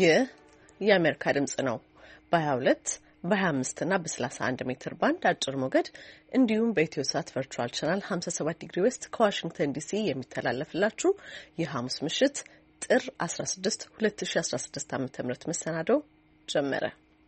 ይህ የአሜሪካ ድምጽ ነው። በ22 በ25 እና በ31 ሜትር ባንድ አጭር ሞገድ እንዲሁም በኢትዮ ሳት ቨርቹዋል ቻናል 57 ዲግሪ ዌስት ከዋሽንግተን ዲሲ የሚተላለፍላችሁ የሐሙስ ምሽት ጥር 16 2016 ዓ.ም መሰናዶው ጀመረ።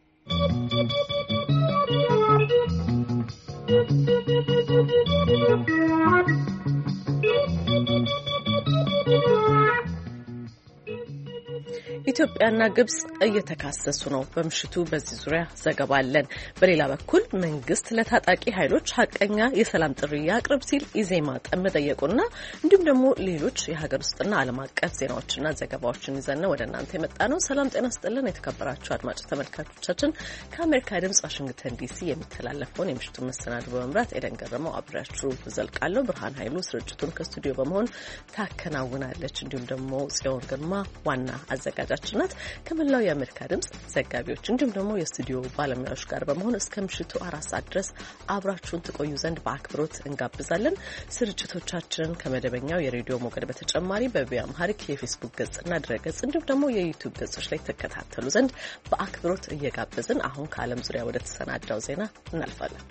ኢትዮጵያና ግብጽ እየተካሰሱ ነው። በምሽቱ በዚህ ዙሪያ ዘገባ አለን። በሌላ በኩል መንግስት ለታጣቂ ኃይሎች ሀቀኛ የሰላም ጥሪ ያቅርብ ሲል ኢዜማ መጠየቁና እንዲሁም ደግሞ ሌሎች የሀገር ውስጥና ዓለም አቀፍ ዜናዎችና ዘገባዎችን ይዘን ወደ እናንተ የመጣ ነው። ሰላም ጤና ስጥልን የተከበራችሁ አድማጭ ተመልካቾቻችን፣ ከአሜሪካ ድምጽ ዋሽንግተን ዲሲ የሚተላለፈውን የምሽቱን መሰናዶ በመምራት ኤደን ገረመው አብሬያችሁ ዘልቃለሁ። ብርሃን ኃይሉ ስርጭቱን ከስቱዲዮ በመሆን ታከናውናለች። እንዲሁም ደግሞ ጽዮን ግርማ ዋና አዘጋጃችን ናት። ከመላው የአሜሪካ ድምጽ ዘጋቢዎች እንዲሁም ደግሞ የስቱዲዮ ባለሙያዎች ጋር በመሆን እስከ ምሽቱ 4 ሰዓት ድረስ አብራችሁን ትቆዩ ዘንድ በአክብሮት እንጋብዛለን። ስርጭቶቻችንን ከመደበኛው የሬዲዮ ሞገድ በተጨማሪ በቪኦኤ አምሃሪክ የፌስቡክ ገጽና ድረገጽ እንዲሁም ደግሞ የዩቲዩብ ገጾች ላይ ተከታተሉ ዘንድ በአክብሮት እየጋበዝን አሁን ከዓለም ዙሪያ ወደ ተሰናዳው ዜና እናልፋለን።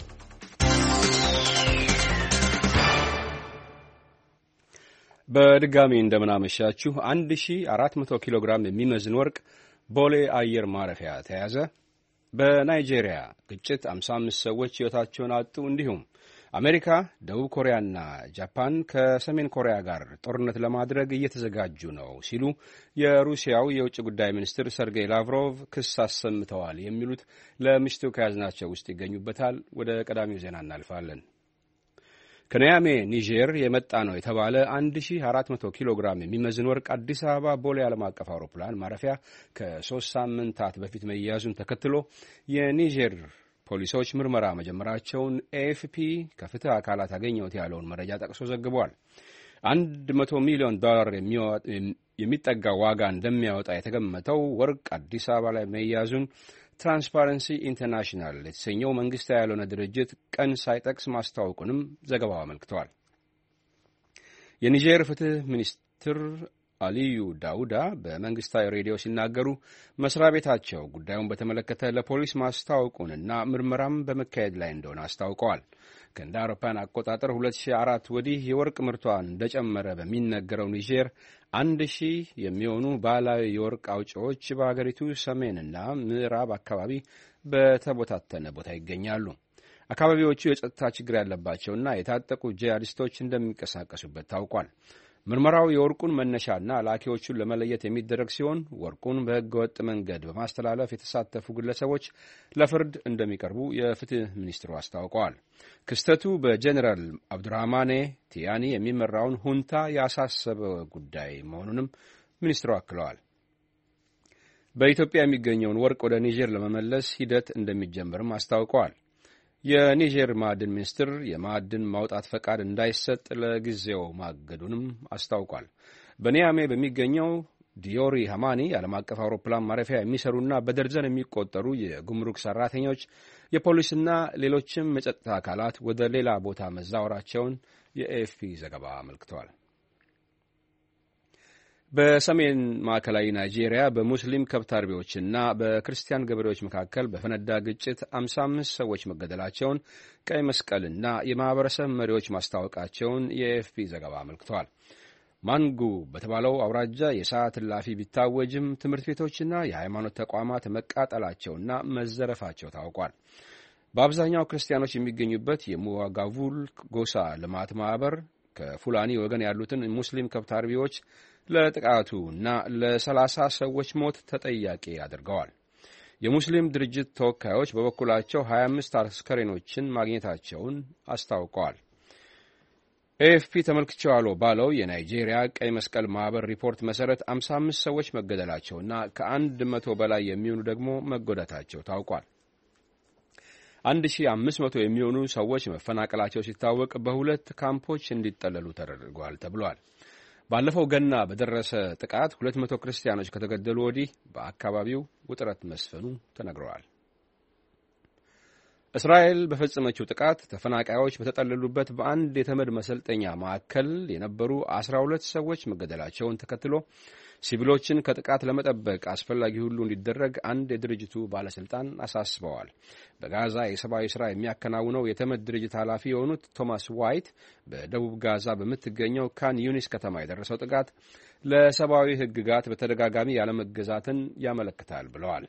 በድጋሚ እንደምናመሻችሁ 1400 ኪሎ ግራም የሚመዝን ወርቅ ቦሌ አየር ማረፊያ ተያዘ። በናይጄሪያ ግጭት 55 ሰዎች ሕይወታቸውን አጡ። እንዲሁም አሜሪካ፣ ደቡብ ኮሪያና ጃፓን ከሰሜን ኮሪያ ጋር ጦርነት ለማድረግ እየተዘጋጁ ነው ሲሉ የሩሲያው የውጭ ጉዳይ ሚኒስትር ሰርጌይ ላቭሮቭ ክስ አሰምተዋል። የሚሉት ለምሽቱ ከያዝናቸው ውስጥ ይገኙበታል። ወደ ቀዳሚው ዜና እናልፋለን። ከኒያሜ ኒጀር የመጣ ነው የተባለ 1400 ኪሎ ግራም የሚመዝን ወርቅ አዲስ አበባ ቦሌ ዓለም አቀፍ አውሮፕላን ማረፊያ ከ3 ሳምንታት በፊት መያዙን ተከትሎ የኒጀር ፖሊሶች ምርመራ መጀመራቸውን ኤኤፍፒ ከፍትህ አካላት አገኘሁት ያለውን መረጃ ጠቅሶ ዘግቧል። $100 ሚሊዮን የሚጠጋ ዋጋ እንደሚያወጣ የተገመተው ወርቅ አዲስ አበባ ላይ መያዙን ትራንስፓረንሲ ኢንተርናሽናል የተሰኘው መንግስታዊ ያልሆነ ድርጅት ቀን ሳይጠቅስ ማስታወቁንም ዘገባው አመልክተዋል። የኒጀር ፍትህ ሚኒስትር አሊዩ ዳውዳ በመንግስታዊ ሬዲዮ ሲናገሩ መስሪያ ቤታቸው ጉዳዩን በተመለከተ ለፖሊስ ማስታወቁንና ምርመራም በመካሄድ ላይ እንደሆነ አስታውቀዋል። ከእንደ አውሮፓውያን አቆጣጠር 2004 ወዲህ የወርቅ ምርቷን እንደጨመረ በሚነገረው ኒጀር 1000 የሚሆኑ ባህላዊ የወርቅ አውጪዎች በአገሪቱ ሰሜንና ምዕራብ አካባቢ በተቦታተነ ቦታ ይገኛሉ። አካባቢዎቹ የጸጥታ ችግር ያለባቸውና የታጠቁ ጂሃዲስቶች እንደሚንቀሳቀሱበት ታውቋል። ምርመራው የወርቁን መነሻና ላኪዎቹን ለመለየት የሚደረግ ሲሆን ወርቁን በሕገወጥ መንገድ በማስተላለፍ የተሳተፉ ግለሰቦች ለፍርድ እንደሚቀርቡ የፍትህ ሚኒስትሩ አስታውቀዋል። ክስተቱ በጀኔራል አብዱራህማኔ ቲያኒ የሚመራውን ሁንታ ያሳሰበ ጉዳይ መሆኑንም ሚኒስትሩ አክለዋል። በኢትዮጵያ የሚገኘውን ወርቅ ወደ ኒጀር ለመመለስ ሂደት እንደሚጀምርም አስታውቀዋል። የኒጀር ማዕድን ሚኒስትር የማዕድን ማውጣት ፈቃድ እንዳይሰጥ ለጊዜው ማገዱንም አስታውቋል። በኒያሜ በሚገኘው ዲዮሪ ሃማኒ ዓለም አቀፍ አውሮፕላን ማረፊያ የሚሰሩና በደርዘን የሚቆጠሩ የጉምሩክ ሰራተኞች፣ የፖሊስና ሌሎችም የጸጥታ አካላት ወደ ሌላ ቦታ መዛወራቸውን የኤኤፍፒ ዘገባ አመልክተዋል። በሰሜን ማዕከላዊ ናይጄሪያ በሙስሊም ከብት አርቢዎችና በክርስቲያን ገበሬዎች መካከል በፈነዳ ግጭት 55 ሰዎች መገደላቸውን ቀይ መስቀልና የማህበረሰብ መሪዎች ማስታወቃቸውን የኤኤፍፒ ዘገባ አመልክተዋል። ማንጉ በተባለው አውራጃ የሰዓት እላፊ ቢታወጅም ትምህርት ቤቶችና የሃይማኖት ተቋማት መቃጠላቸውና መዘረፋቸው ታውቋል። በአብዛኛው ክርስቲያኖች የሚገኙበት የሙዋጋቡል ጎሳ ልማት ማህበር ከፉላኒ ወገን ያሉትን ሙስሊም ከብት አርቢዎች ለጥቃቱ እና ለ30 ሰዎች ሞት ተጠያቂ አድርገዋል። የሙስሊም ድርጅት ተወካዮች በበኩላቸው 25 አስከሬኖችን ማግኘታቸውን አስታውቀዋል። ኤኤፍፒ ተመልክቼዋለሁ ባለው የናይጄሪያ ቀይ መስቀል ማህበር ሪፖርት መሰረት 55 ሰዎች መገደላቸውና ከ100 በላይ የሚሆኑ ደግሞ መጎዳታቸው ታውቋል። 1500 የሚሆኑ ሰዎች መፈናቀላቸው ሲታወቅ በሁለት ካምፖች እንዲጠለሉ ተደርገዋል ተብሏል። ባለፈው ገና በደረሰ ጥቃት 200 ክርስቲያኖች ከተገደሉ ወዲህ በአካባቢው ውጥረት መስፈኑ ተነግረዋል። እስራኤል በፈጸመችው ጥቃት ተፈናቃዮች በተጠለሉበት በአንድ የተመድ መሰልጠኛ ማዕከል የነበሩ 12 ሰዎች መገደላቸውን ተከትሎ ሲቪሎችን ከጥቃት ለመጠበቅ አስፈላጊ ሁሉ እንዲደረግ አንድ የድርጅቱ ባለሥልጣን አሳስበዋል። በጋዛ የሰብአዊ ሥራ የሚያከናውነው የተመድ ድርጅት ኃላፊ የሆኑት ቶማስ ዋይት በደቡብ ጋዛ በምትገኘው ካን ዩኒስ ከተማ የደረሰው ጥቃት ለሰብአዊ ሕግጋት በተደጋጋሚ ያለመገዛትን ያመለክታል ብለዋል።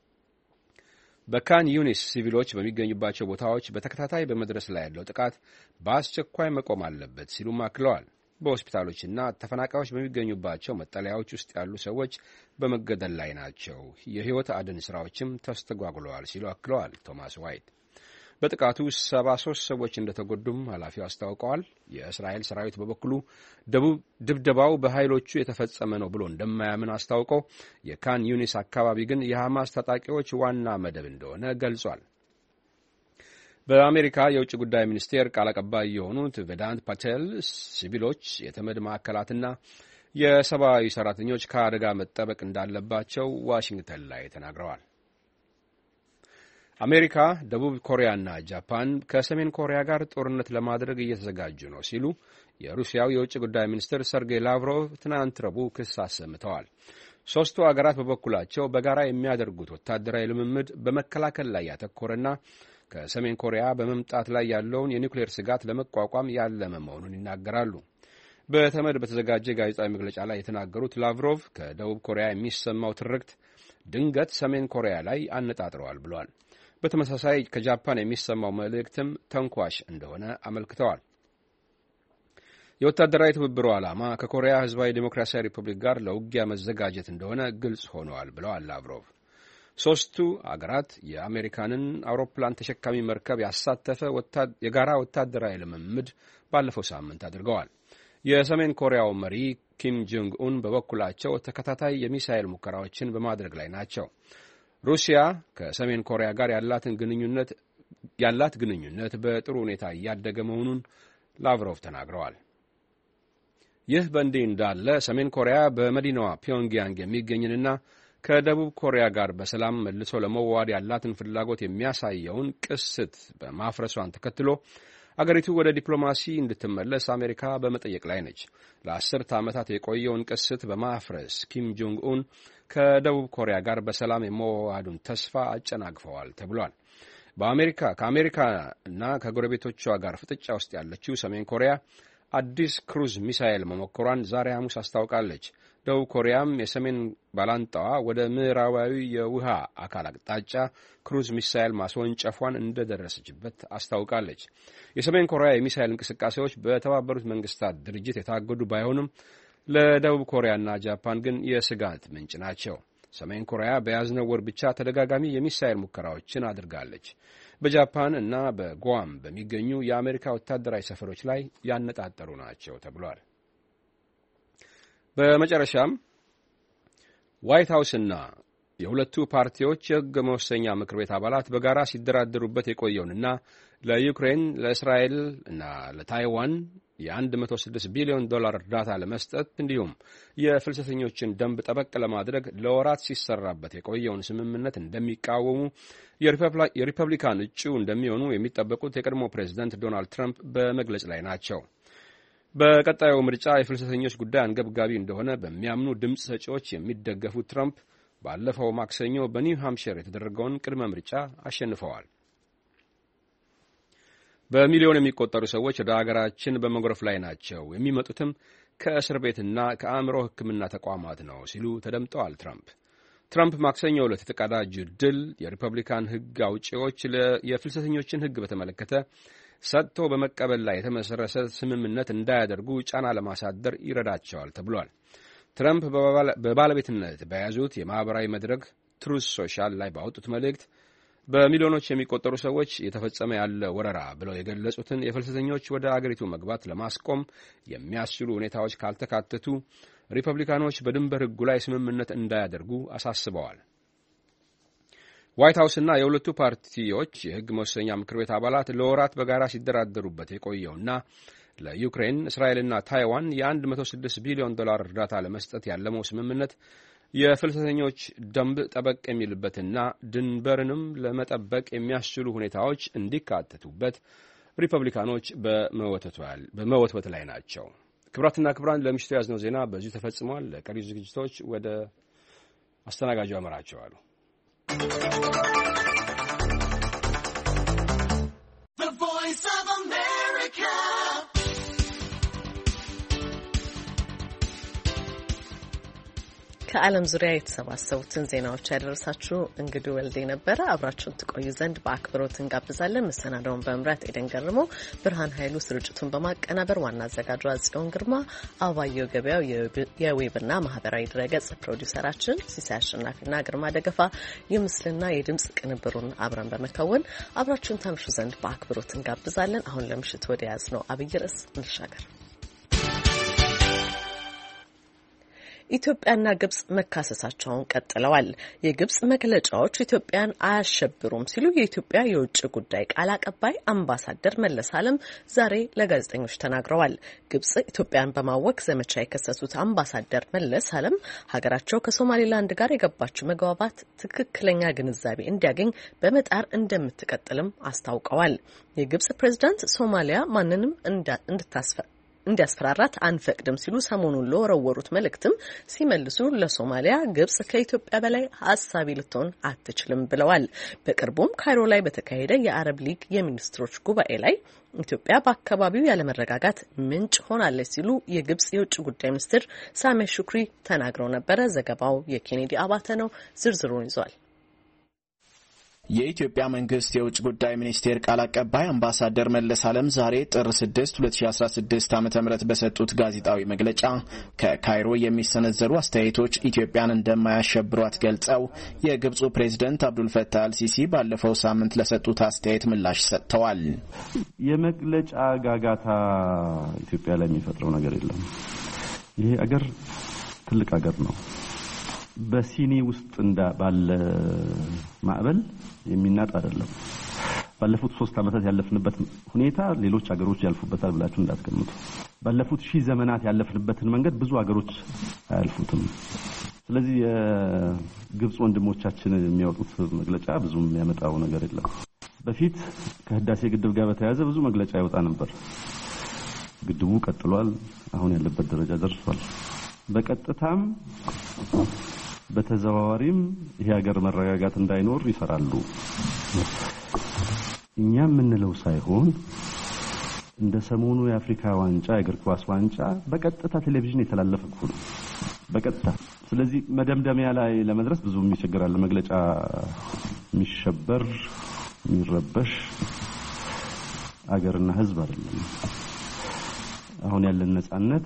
በካን ዩኒስ ሲቪሎች በሚገኙባቸው ቦታዎች በተከታታይ በመድረስ ላይ ያለው ጥቃት በአስቸኳይ መቆም አለበት ሲሉም አክለዋል። በሆስፒታሎችና ተፈናቃዮች በሚገኙባቸው መጠለያዎች ውስጥ ያሉ ሰዎች በመገደል ላይ ናቸው። የሕይወት አድን ሥራዎችም ተስተጓጉለዋል ሲሉ አክለዋል ቶማስ ዋይት። በጥቃቱ 73 ሰዎች እንደተጎዱም ኃላፊው አስታውቀዋል። የእስራኤል ሰራዊት በበኩሉ ድብደባው በኃይሎቹ የተፈጸመ ነው ብሎ እንደማያምን አስታውቀው የካን ዩኒስ አካባቢ ግን የሐማስ ታጣቂዎች ዋና መደብ እንደሆነ ገልጿል። በአሜሪካ የውጭ ጉዳይ ሚኒስቴር ቃል አቀባይ የሆኑት ቬዳንት ፓቴል ሲቪሎች፣ የተመድ ማዕከላትና የሰብአዊ ሠራተኞች ከአደጋ መጠበቅ እንዳለባቸው ዋሽንግተን ላይ ተናግረዋል። አሜሪካ፣ ደቡብ ኮሪያና ጃፓን ከሰሜን ኮሪያ ጋር ጦርነት ለማድረግ እየተዘጋጁ ነው ሲሉ የሩሲያው የውጭ ጉዳይ ሚኒስትር ሰርጌይ ላቭሮቭ ትናንት ረቡዕ ክስ አሰምተዋል። ሦስቱ አገራት በበኩላቸው በጋራ የሚያደርጉት ወታደራዊ ልምምድ በመከላከል ላይ ያተኮረና ከሰሜን ኮሪያ በመምጣት ላይ ያለውን የኒውክሌር ስጋት ለመቋቋም ያለመ መሆኑን ይናገራሉ። በተመድ በተዘጋጀ ጋዜጣዊ መግለጫ ላይ የተናገሩት ላቭሮቭ ከደቡብ ኮሪያ የሚሰማው ትርክት ድንገት ሰሜን ኮሪያ ላይ አነጣጥረዋል ብሏል። በተመሳሳይ ከጃፓን የሚሰማው መልእክትም ተንኳሽ እንደሆነ አመልክተዋል። የወታደራዊ ትብብሩ ዓላማ ከኮሪያ ሕዝባዊ ዴሞክራሲያዊ ሪፑብሊክ ጋር ለውጊያ መዘጋጀት እንደሆነ ግልጽ ሆነዋል ብለዋል ላቭሮቭ። ሦስቱ አገራት የአሜሪካንን አውሮፕላን ተሸካሚ መርከብ ያሳተፈ የጋራ ወታደራዊ ልምምድ ባለፈው ሳምንት አድርገዋል። የሰሜን ኮሪያው መሪ ኪም ጆንግ ኡን በበኩላቸው ተከታታይ የሚሳኤል ሙከራዎችን በማድረግ ላይ ናቸው። ሩሲያ ከሰሜን ኮሪያ ጋር ያላት ግንኙነት በጥሩ ሁኔታ እያደገ መሆኑን ላቭሮቭ ተናግረዋል። ይህ በእንዲህ እንዳለ ሰሜን ኮሪያ በመዲናዋ ፒዮንግያንግ የሚገኝንና ከደቡብ ኮሪያ ጋር በሰላም መልሶ ለመዋሃድ ያላትን ፍላጎት የሚያሳየውን ቅስት በማፍረሷን ተከትሎ አገሪቱ ወደ ዲፕሎማሲ እንድትመለስ አሜሪካ በመጠየቅ ላይ ነች። ለ10 ዓመታት የቆየውን ቅስት በማፍረስ ኪም ጆንግ ኡን ከደቡብ ኮሪያ ጋር በሰላም የመዋሃዱን ተስፋ አጨናግፈዋል ተብሏል። ከአሜሪካና ከጎረቤቶቿ ጋር ፍጥጫ ውስጥ ያለችው ሰሜን ኮሪያ አዲስ ክሩዝ ሚሳኤል መሞከሯን ዛሬ ሐሙስ አስታውቃለች። ደቡብ ኮሪያም የሰሜን ባላንጣዋ ወደ ምዕራባዊ የውሃ አካል አቅጣጫ ክሩዝ ሚሳኤል ማስወንጨፏን እንደደረሰችበት አስታውቃለች። የሰሜን ኮሪያ የሚሳኤል እንቅስቃሴዎች በተባበሩት መንግስታት ድርጅት የታገዱ ባይሆንም ለደቡብ ኮሪያና ጃፓን ግን የስጋት ምንጭ ናቸው። ሰሜን ኮሪያ በያዝነው ወር ብቻ ተደጋጋሚ የሚሳኤል ሙከራዎችን አድርጋለች። በጃፓን እና በጓም በሚገኙ የአሜሪካ ወታደራዊ ሰፈሮች ላይ ያነጣጠሩ ናቸው ተብሏል። በመጨረሻም ዋይት ሀውስና የሁለቱ ፓርቲዎች የሕግ መወሰኛ ምክር ቤት አባላት በጋራ ሲደራደሩበት የቆየውንና ለዩክሬን፣ ለእስራኤል እና ለታይዋን የ106 ቢሊዮን ዶላር እርዳታ ለመስጠት እንዲሁም የፍልሰተኞችን ደንብ ጠበቅ ለማድረግ ለወራት ሲሰራበት የቆየውን ስምምነት እንደሚቃወሙ የሪፐብሊካን እጩ እንደሚሆኑ የሚጠበቁት የቀድሞ ፕሬዚደንት ዶናልድ ትራምፕ በመግለጽ ላይ ናቸው። በቀጣዩ ምርጫ የፍልሰተኞች ጉዳይ አንገብጋቢ እንደሆነ በሚያምኑ ድምፅ ሰጪዎች የሚደገፉት ትራምፕ ባለፈው ማክሰኞ በኒው ሃምፕሸር የተደረገውን ቅድመ ምርጫ አሸንፈዋል። በሚሊዮን የሚቆጠሩ ሰዎች ወደ አገራችን በመጎረፍ ላይ ናቸው፣ የሚመጡትም ከእስር ቤትና ከአእምሮ ሕክምና ተቋማት ነው ሲሉ ተደምጠዋል። ትራምፕ ማክሰኞ ዕለት የተቀዳጁ ድል የሪፐብሊካን ሕግ አውጪዎች የፍልሰተኞችን ሕግ በተመለከተ ሰጥቶ በመቀበል ላይ የተመሰረተ ስምምነት እንዳያደርጉ ጫና ለማሳደር ይረዳቸዋል ተብሏል። ትራምፕ በባለቤትነት በያዙት የማኅበራዊ መድረክ ትሩዝ ሶሻል ላይ ባወጡት መልእክት በሚሊዮኖች የሚቆጠሩ ሰዎች የተፈጸመ ያለ ወረራ ብለው የገለጹትን የፍልሰተኞች ወደ አገሪቱ መግባት ለማስቆም የሚያስችሉ ሁኔታዎች ካልተካተቱ ሪፐብሊካኖች በድንበር ሕጉ ላይ ስምምነት እንዳያደርጉ አሳስበዋል። ዋይት ሀውስና የሁለቱ ፓርቲዎች የሕግ መወሰኛ ምክር ቤት አባላት ለወራት በጋራ ሲደራደሩበት የቆየውና ለዩክሬን፣ እስራኤልና ታይዋን የ106 ቢሊዮን ዶላር እርዳታ ለመስጠት ያለመው ስምምነት የፍልሰተኞች ደንብ ጠበቅ የሚልበትና ድንበርንም ለመጠበቅ የሚያስችሉ ሁኔታዎች እንዲካተቱበት ሪፐብሊካኖች በመወትወት ላይ ናቸው። ክብራትና ክብራን ለምሽቱ ያዝነው ዜና በዚሁ ተፈጽሟል። ለቀሪ ዝግጅቶች ወደ አስተናጋጁ አመራቸዋለሁ። ከዓለም ዙሪያ የተሰባሰቡትን ዜናዎች ያደረሳችሁ እንግዲህ ወልዴ ነበረ። አብራችሁን ትቆዩ ዘንድ በአክብሮት እንጋብዛለን። መሰናዳውን በመምራት ኤደን ገርመው፣ ብርሃን ኃይሉ ስርጭቱን በማቀናበር ዋና አዘጋጇ ጽዮን ግርማ፣ አባየው ገበያው የዌብና ማህበራዊ ድረገጽ ፕሮዲውሰራችን፣ ሲሳይ አሸናፊና ግርማ ደገፋ የምስልና የድምጽ ቅንብሩን አብረን በመከወን አብራችሁን ታምሹ ዘንድ በአክብሮት እንጋብዛለን። አሁን ለምሽት ወደ ያዝነው አብይ ርዕስ እንሻገር። ኢትዮጵያና ግብጽ መካሰሳቸውን ቀጥለዋል። የግብጽ መግለጫዎች ኢትዮጵያን አያሸብሩም ሲሉ የኢትዮጵያ የውጭ ጉዳይ ቃል አቀባይ አምባሳደር መለስ ዓለም ዛሬ ለጋዜጠኞች ተናግረዋል። ግብጽ ኢትዮጵያን በማወክ ዘመቻ የከሰሱት አምባሳደር መለስ ዓለም ሀገራቸው ከሶማሌላንድ ጋር የገባችው መግባባት ትክክለኛ ግንዛቤ እንዲያገኝ በመጣር እንደምትቀጥልም አስታውቀዋል። የግብጽ ፕሬዝዳንት ሶማሊያ ማንንም እንዲያስፈራራት አንፈቅድም ሲሉ ሰሞኑን ለወረወሩት መልእክትም ሲመልሱ ለሶማሊያ ግብጽ ከኢትዮጵያ በላይ ሀሳቢ ልትሆን አትችልም ብለዋል። በቅርቡም ካይሮ ላይ በተካሄደ የአረብ ሊግ የሚኒስትሮች ጉባኤ ላይ ኢትዮጵያ በአካባቢው ያለመረጋጋት ምንጭ ሆናለች ሲሉ የግብጽ የውጭ ጉዳይ ሚኒስትር ሳሜ ሹክሪ ተናግረው ነበረ። ዘገባው የኬኔዲ አባተ ነው። ዝርዝሩን ይዟል። የኢትዮጵያ መንግስት የውጭ ጉዳይ ሚኒስቴር ቃል አቀባይ አምባሳደር መለስ ዓለም ዛሬ ጥር 6 2016 ዓ.ም በሰጡት ጋዜጣዊ መግለጫ ከካይሮ የሚሰነዘሩ አስተያየቶች ኢትዮጵያን እንደማያሸብሯት ገልጸው የግብፁ ፕሬዝዳንት አብዱል ፈታህ አልሲሲ ባለፈው ሳምንት ለሰጡት አስተያየት ምላሽ ሰጥተዋል። የመግለጫ ጋጋታ ኢትዮጵያ ላይ የሚፈጥረው ነገር የለም። ይሄ አገር ትልቅ አገር ነው። በሲኒ ውስጥ ባለ ማዕበል የሚናጥ አይደለም። ባለፉት 3 ዓመታት ያለፍንበት ሁኔታ ሌሎች ሀገሮች ያልፉበታል ብላችሁ እንዳትገምቱ። ባለፉት 1000 ዘመናት ያለፍንበትን መንገድ ብዙ ሀገሮች አያልፉትም። ስለዚህ የግብጽ ወንድሞቻችን የሚያወጡት መግለጫ ብዙም የሚያመጣው ነገር የለም። በፊት ከህዳሴ ግድብ ጋር በተያያዘ ብዙ መግለጫ ይወጣ ነበር። ግድቡ ቀጥሏል። አሁን ያለበት ደረጃ ደርሷል። በቀጥታም በተዘዋዋሪም ይሄ ሀገር መረጋጋት እንዳይኖር ይሰራሉ። እኛ የምንለው ሳይሆን እንደ ሰሞኑ የአፍሪካ ዋንጫ የእግር ኳስ ዋንጫ በቀጥታ ቴሌቪዥን የተላለፈ ነው። በቀጥታ ስለዚህ መደምደሚያ ላይ ለመድረስ ብዙ ይቸግራል። መግለጫ የሚሸበር የሚረበሽ አገርና ህዝብ አይደለም። አሁን ያለን ነጻነት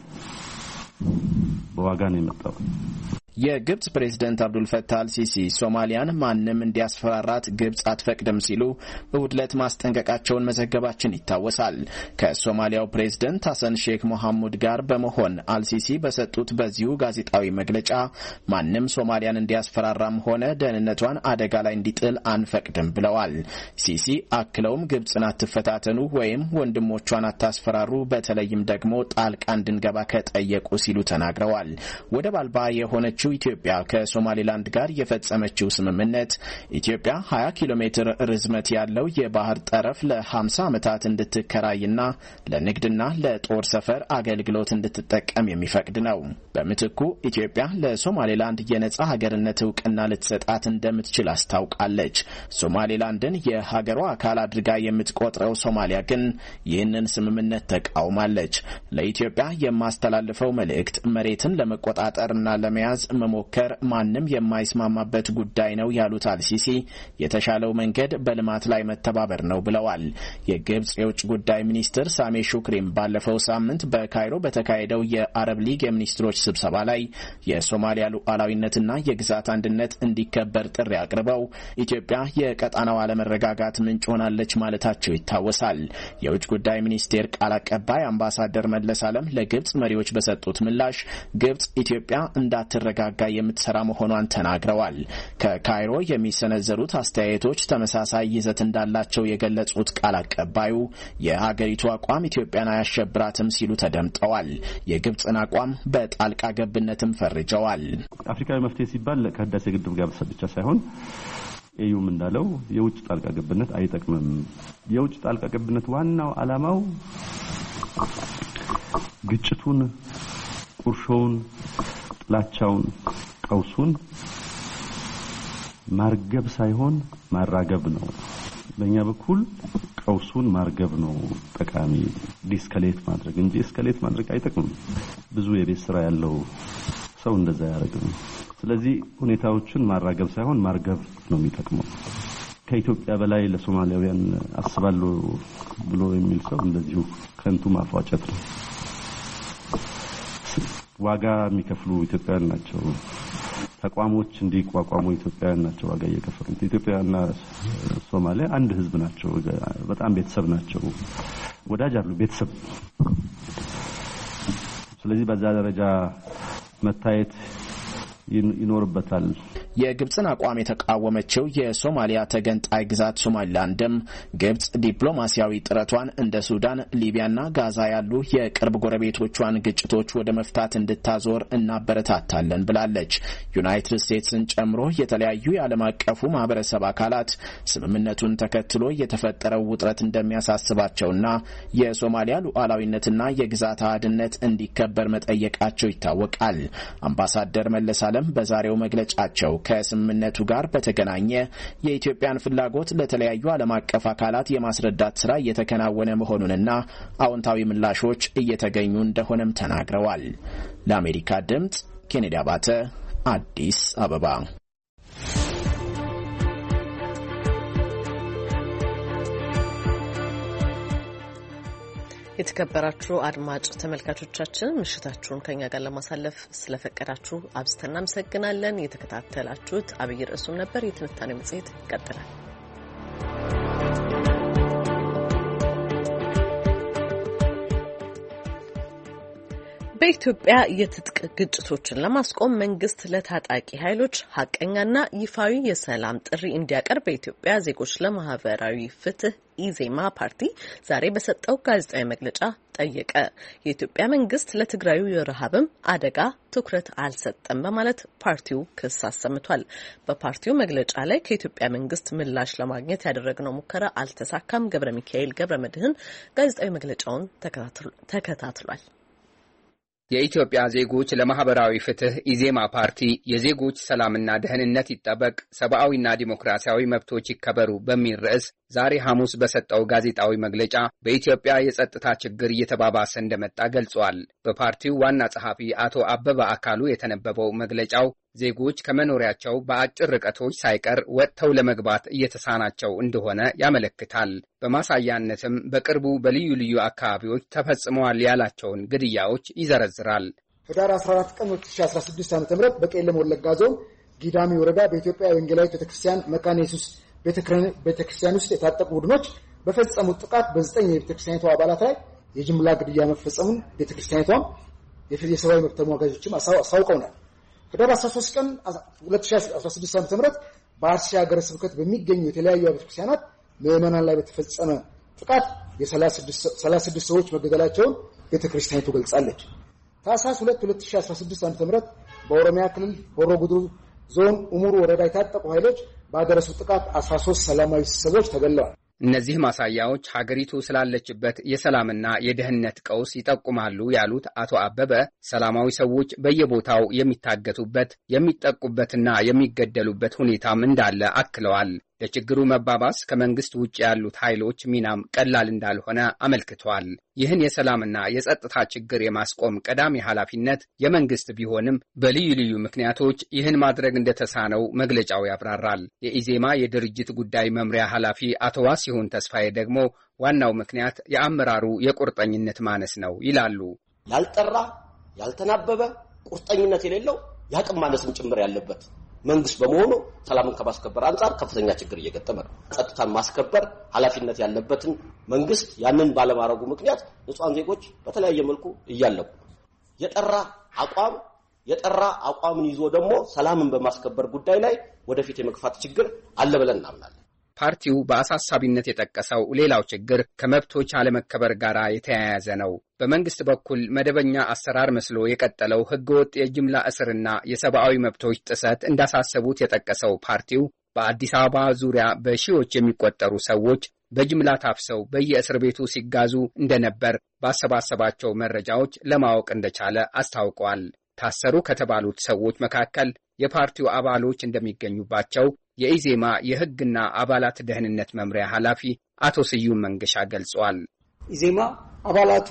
በዋጋ ነው የመጣው። የግብጽ ፕሬዝዳንት አብዱል ፈታህ አልሲሲ ሶማሊያን ማንንም እንዲያስፈራራት ግብጽ አትፈቅድም ሲሉ እሁድ ዕለት ማስጠንቀቃቸውን መዘገባችን ይታወሳል። ከሶማሊያው ፕሬዝዳንት ሐሰን ሼክ መሐሙድ ጋር በመሆን አልሲሲ በሰጡት በዚሁ ጋዜጣዊ መግለጫ ማንም ሶማሊያን እንዲያስፈራራም ሆነ ደህንነቷን አደጋ ላይ እንዲጥል አንፈቅድም ብለዋል። ሲሲ አክለውም ግብጽን አትፈታተኑ ወይም ወንድሞቿን አታስፈራሩ፣ በተለይም ደግሞ ጣልቃ እንድንገባ ከጠየቁ ሲሉ ተናግረዋል። ወደብ አልባ የሆነች ኢትዮጵያ ከሶማሌላንድ ጋር የፈጸመችው ስምምነት ኢትዮጵያ 20 ኪሎ ሜትር ርዝመት ያለው የባህር ጠረፍ ለ50 ዓመታት እንድትከራይና ለንግድና ለጦር ሰፈር አገልግሎት እንድትጠቀም የሚፈቅድ ነው። በምትኩ ኢትዮጵያ ለሶማሌላንድ የነጻ ሀገርነት እውቅና ልትሰጣት እንደምትችል አስታውቃለች። ሶማሌላንድን የሀገሯ አካል አድርጋ የምትቆጥረው ሶማሊያ ግን ይህንን ስምምነት ተቃውማለች። ለኢትዮጵያ የማስተላልፈው መልእክት መሬትን ለመቆጣጠርና ለመያዝ መሞከር ማንም የማይስማማበት ጉዳይ ነው ያሉት አልሲሲ የተሻለው መንገድ በልማት ላይ መተባበር ነው ብለዋል። የግብጽ የውጭ ጉዳይ ሚኒስትር ሳሜ ሹክሪም ባለፈው ሳምንት በካይሮ በተካሄደው የአረብ ሊግ የሚኒስትሮች ስብሰባ ላይ የሶማሊያ ሉዓላዊነትና የግዛት አንድነት እንዲከበር ጥሪ አቅርበው ኢትዮጵያ የቀጣናው አለመረጋጋት ምንጭ ሆናለች ማለታቸው ይታወሳል። የውጭ ጉዳይ ሚኒስቴር ቃል አቀባይ አምባሳደር መለስ ዓለም ለግብጽ መሪዎች በሰጡት ምላሽ ግብጽ ኢትዮጵያ እንዳትረጋጋ የምትሰራ መሆኗን ተናግረዋል። ከካይሮ የሚሰነዘሩት አስተያየቶች ተመሳሳይ ይዘት እንዳላቸው የገለጹት ቃል አቀባዩ የሀገሪቱ አቋም ኢትዮጵያን አያሸብራትም ሲሉ ተደምጠዋል። የግብጽን አቋም በጣልቃ ገብነትም ፈርጀዋል። አፍሪካዊ መፍትሄ ሲባል ከህዳሴ ግድብ ጋር ብቻ ሳይሆን ኤዩም እንዳለው የውጭ ጣልቃ ገብነት አይጠቅምም። የውጭ ጣልቃ ገብነት ዋናው ዓላማው ግጭቱን ቁርሾውን ጥላቻውን ቀውሱን ማርገብ ሳይሆን ማራገብ ነው በእኛ በኩል ቀውሱን ማርገብ ነው ጠቃሚ ዲስከሌት ማድረግ እንጂ እስከሌት ማድረግ አይጠቅምም ብዙ የቤት ስራ ያለው ሰው እንደዛ ያደርጋል ስለዚህ ሁኔታዎችን ማራገብ ሳይሆን ማርገብ ነው የሚጠቅመው ከኢትዮጵያ በላይ ለሶማሊያውያን አስባለሁ ብሎ የሚል ሰው እንደዚሁ ከንቱ ማፏጨት ነው ዋጋ የሚከፍሉ ኢትዮጵያውያን ናቸው ተቋሞች እንዲቋቋሙ ኢትዮጵያውያን ናቸው ዋጋ እየከፈሉት ኢትዮጵያና ሶማሊያ አንድ ህዝብ ናቸው በጣም ቤተሰብ ናቸው ወዳጅ አሉ ቤተሰብ ስለዚህ በዛ ደረጃ መታየት ይኖርበታል የግብጽን አቋም የተቃወመችው የሶማሊያ ተገንጣይ ግዛት ሶማሊላንድም ግብጽ ዲፕሎማሲያዊ ጥረቷን እንደ ሱዳን፣ ሊቢያና ጋዛ ያሉ የቅርብ ጎረቤቶቿን ግጭቶች ወደ መፍታት እንድታዞር እናበረታታለን ብላለች። ዩናይትድ ስቴትስን ጨምሮ የተለያዩ የዓለም አቀፉ ማህበረሰብ አካላት ስምምነቱን ተከትሎ የተፈጠረው ውጥረት እንደሚያሳስባቸውና የሶማሊያ ሉዓላዊነትና የግዛት አህድነት እንዲከበር መጠየቃቸው ይታወቃል። አምባሳደር መለስ ዓለም በዛሬው መግለጫቸው ከስምምነቱ ጋር በተገናኘ የኢትዮጵያን ፍላጎት ለተለያዩ ዓለም አቀፍ አካላት የማስረዳት ስራ እየተከናወነ መሆኑንና አዎንታዊ ምላሾች እየተገኙ እንደሆነም ተናግረዋል። ለአሜሪካ ድምጽ ኬኔዲ አባተ አዲስ አበባ። የተከበራችሁ አድማጭ ተመልካቾቻችን ምሽታችሁን ከኛ ጋር ለማሳለፍ ስለፈቀዳችሁ አብዝተን እናመሰግናለን። የተከታተላችሁት አብይ ርዕሱን ነበር። የትንታኔ መጽሔት ይቀጥላል። በኢትዮጵያ የትጥቅ ግጭቶችን ለማስቆም መንግስት ለታጣቂ ኃይሎች ሀቀኛና ይፋዊ የሰላም ጥሪ እንዲያቀርብ በኢትዮጵያ ዜጎች ለማህበራዊ ፍትህ ኢዜማ ፓርቲ ዛሬ በሰጠው ጋዜጣዊ መግለጫ ጠየቀ። የኢትዮጵያ መንግስት ለትግራዩ የረሃብም አደጋ ትኩረት አልሰጠም በማለት ፓርቲው ክስ አሰምቷል። በፓርቲው መግለጫ ላይ ከኢትዮጵያ መንግስት ምላሽ ለማግኘት ያደረግነው ሙከራ አልተሳካም። ገብረ ሚካኤል ገብረ መድህን ጋዜጣዊ መግለጫውን ተከታትሏል። የኢትዮጵያ ዜጎች ለማህበራዊ ፍትህ ኢዜማ ፓርቲ የዜጎች ሰላምና ደህንነት ይጠበቅ፣ ሰብአዊና ዲሞክራሲያዊ መብቶች ይከበሩ በሚል ርዕስ ዛሬ ሐሙስ በሰጠው ጋዜጣዊ መግለጫ በኢትዮጵያ የጸጥታ ችግር እየተባባሰ እንደመጣ ገልጿል። በፓርቲው ዋና ጸሐፊ አቶ አበበ አካሉ የተነበበው መግለጫው ዜጎች ከመኖሪያቸው በአጭር ርቀቶች ሳይቀር ወጥተው ለመግባት እየተሳናቸው እንደሆነ ያመለክታል። በማሳያነትም በቅርቡ በልዩ ልዩ አካባቢዎች ተፈጽመዋል ያላቸውን ግድያዎች ይዘረዝራል። ህዳር 14 ቀን 2016 ዓ.ም በቄለም ወለጋ ዞን ጊዳሚ ወረዳ በኢትዮጵያ ወንጌላዊት ቤተክርስቲያን መካነ ኢየሱስ ቤተክርስቲያን ውስጥ የታጠቁ ቡድኖች በፈጸሙት ጥቃት በ9 የቤተክርስቲያኒቱ አባላት ላይ የጅምላ ግድያ መፈጸሙን ቤተክርስቲያኒቷም የሰብአዊ መብት ተሟጋቾችም አሳውቀውናል። ህዳር 13 ቀን 2016 ዓ.ም በአርሲ ሀገረ ስብከት በሚገኙ የተለያዩ ቤተክርስቲያናት ምዕመናን ላይ በተፈጸመ ጥቃት የ36 ሰዎች መገደላቸውን ቤተክርስቲያኒቱ ገልጻለች። ታህሳስ 2 2016 ዓ.ም በኦሮሚያ ክልል ሆሮ ጉዱሩ ዞን ኡሙሩ ወረዳ የታጠቁ ኃይሎች ባደረሱት ጥቃት 13 ሰላማዊ ሰዎች ተገድለዋል። እነዚህ ማሳያዎች ሀገሪቱ ስላለችበት የሰላምና የደህንነት ቀውስ ይጠቁማሉ ያሉት አቶ አበበ ሰላማዊ ሰዎች በየቦታው የሚታገቱበት፣ የሚጠቁበትና የሚገደሉበት ሁኔታም እንዳለ አክለዋል። ለችግሩ መባባስ ከመንግስት ውጭ ያሉት ኃይሎች ሚናም ቀላል እንዳልሆነ አመልክቷል። ይህን የሰላምና የጸጥታ ችግር የማስቆም ቀዳሚ ኃላፊነት የመንግስት ቢሆንም በልዩ ልዩ ምክንያቶች ይህን ማድረግ እንደተሳነው መግለጫው ያብራራል። የኢዜማ የድርጅት ጉዳይ መምሪያ ኃላፊ አቶ ዋሲሁን ተስፋዬ ደግሞ ዋናው ምክንያት የአመራሩ የቁርጠኝነት ማነስ ነው ይላሉ። ያልጠራ ያልተናበበ ቁርጠኝነት የሌለው የአቅም ማነስም ጭምር ያለበት መንግስት በመሆኑ ሰላምን ከማስከበር አንጻር ከፍተኛ ችግር እየገጠመ ነው። ጸጥታን ማስከበር ኃላፊነት ያለበትን መንግስት ያንን ባለማድረጉ ምክንያት ንጹሃን ዜጎች በተለያየ መልኩ እያለቁ የጠራ አቋምን ይዞ ደግሞ ሰላምን በማስከበር ጉዳይ ላይ ወደፊት የመግፋት ችግር አለ ብለን እናምናለን። ፓርቲው በአሳሳቢነት የጠቀሰው ሌላው ችግር ከመብቶች አለመከበር ጋር የተያያዘ ነው። በመንግስት በኩል መደበኛ አሰራር መስሎ የቀጠለው ህገወጥ የጅምላ እስርና የሰብአዊ መብቶች ጥሰት እንዳሳሰቡት የጠቀሰው ፓርቲው በአዲስ አበባ ዙሪያ በሺዎች የሚቆጠሩ ሰዎች በጅምላ ታፍሰው በየእስር ቤቱ ሲጋዙ እንደነበር ባሰባሰባቸው መረጃዎች ለማወቅ እንደቻለ አስታውቀዋል። ታሰሩ ከተባሉት ሰዎች መካከል የፓርቲው አባሎች እንደሚገኙባቸው የኢዜማ የሕግና አባላት ደህንነት መምሪያ ኃላፊ አቶ ስዩም መንገሻ ገልጸዋል። ኢዜማ አባላቱ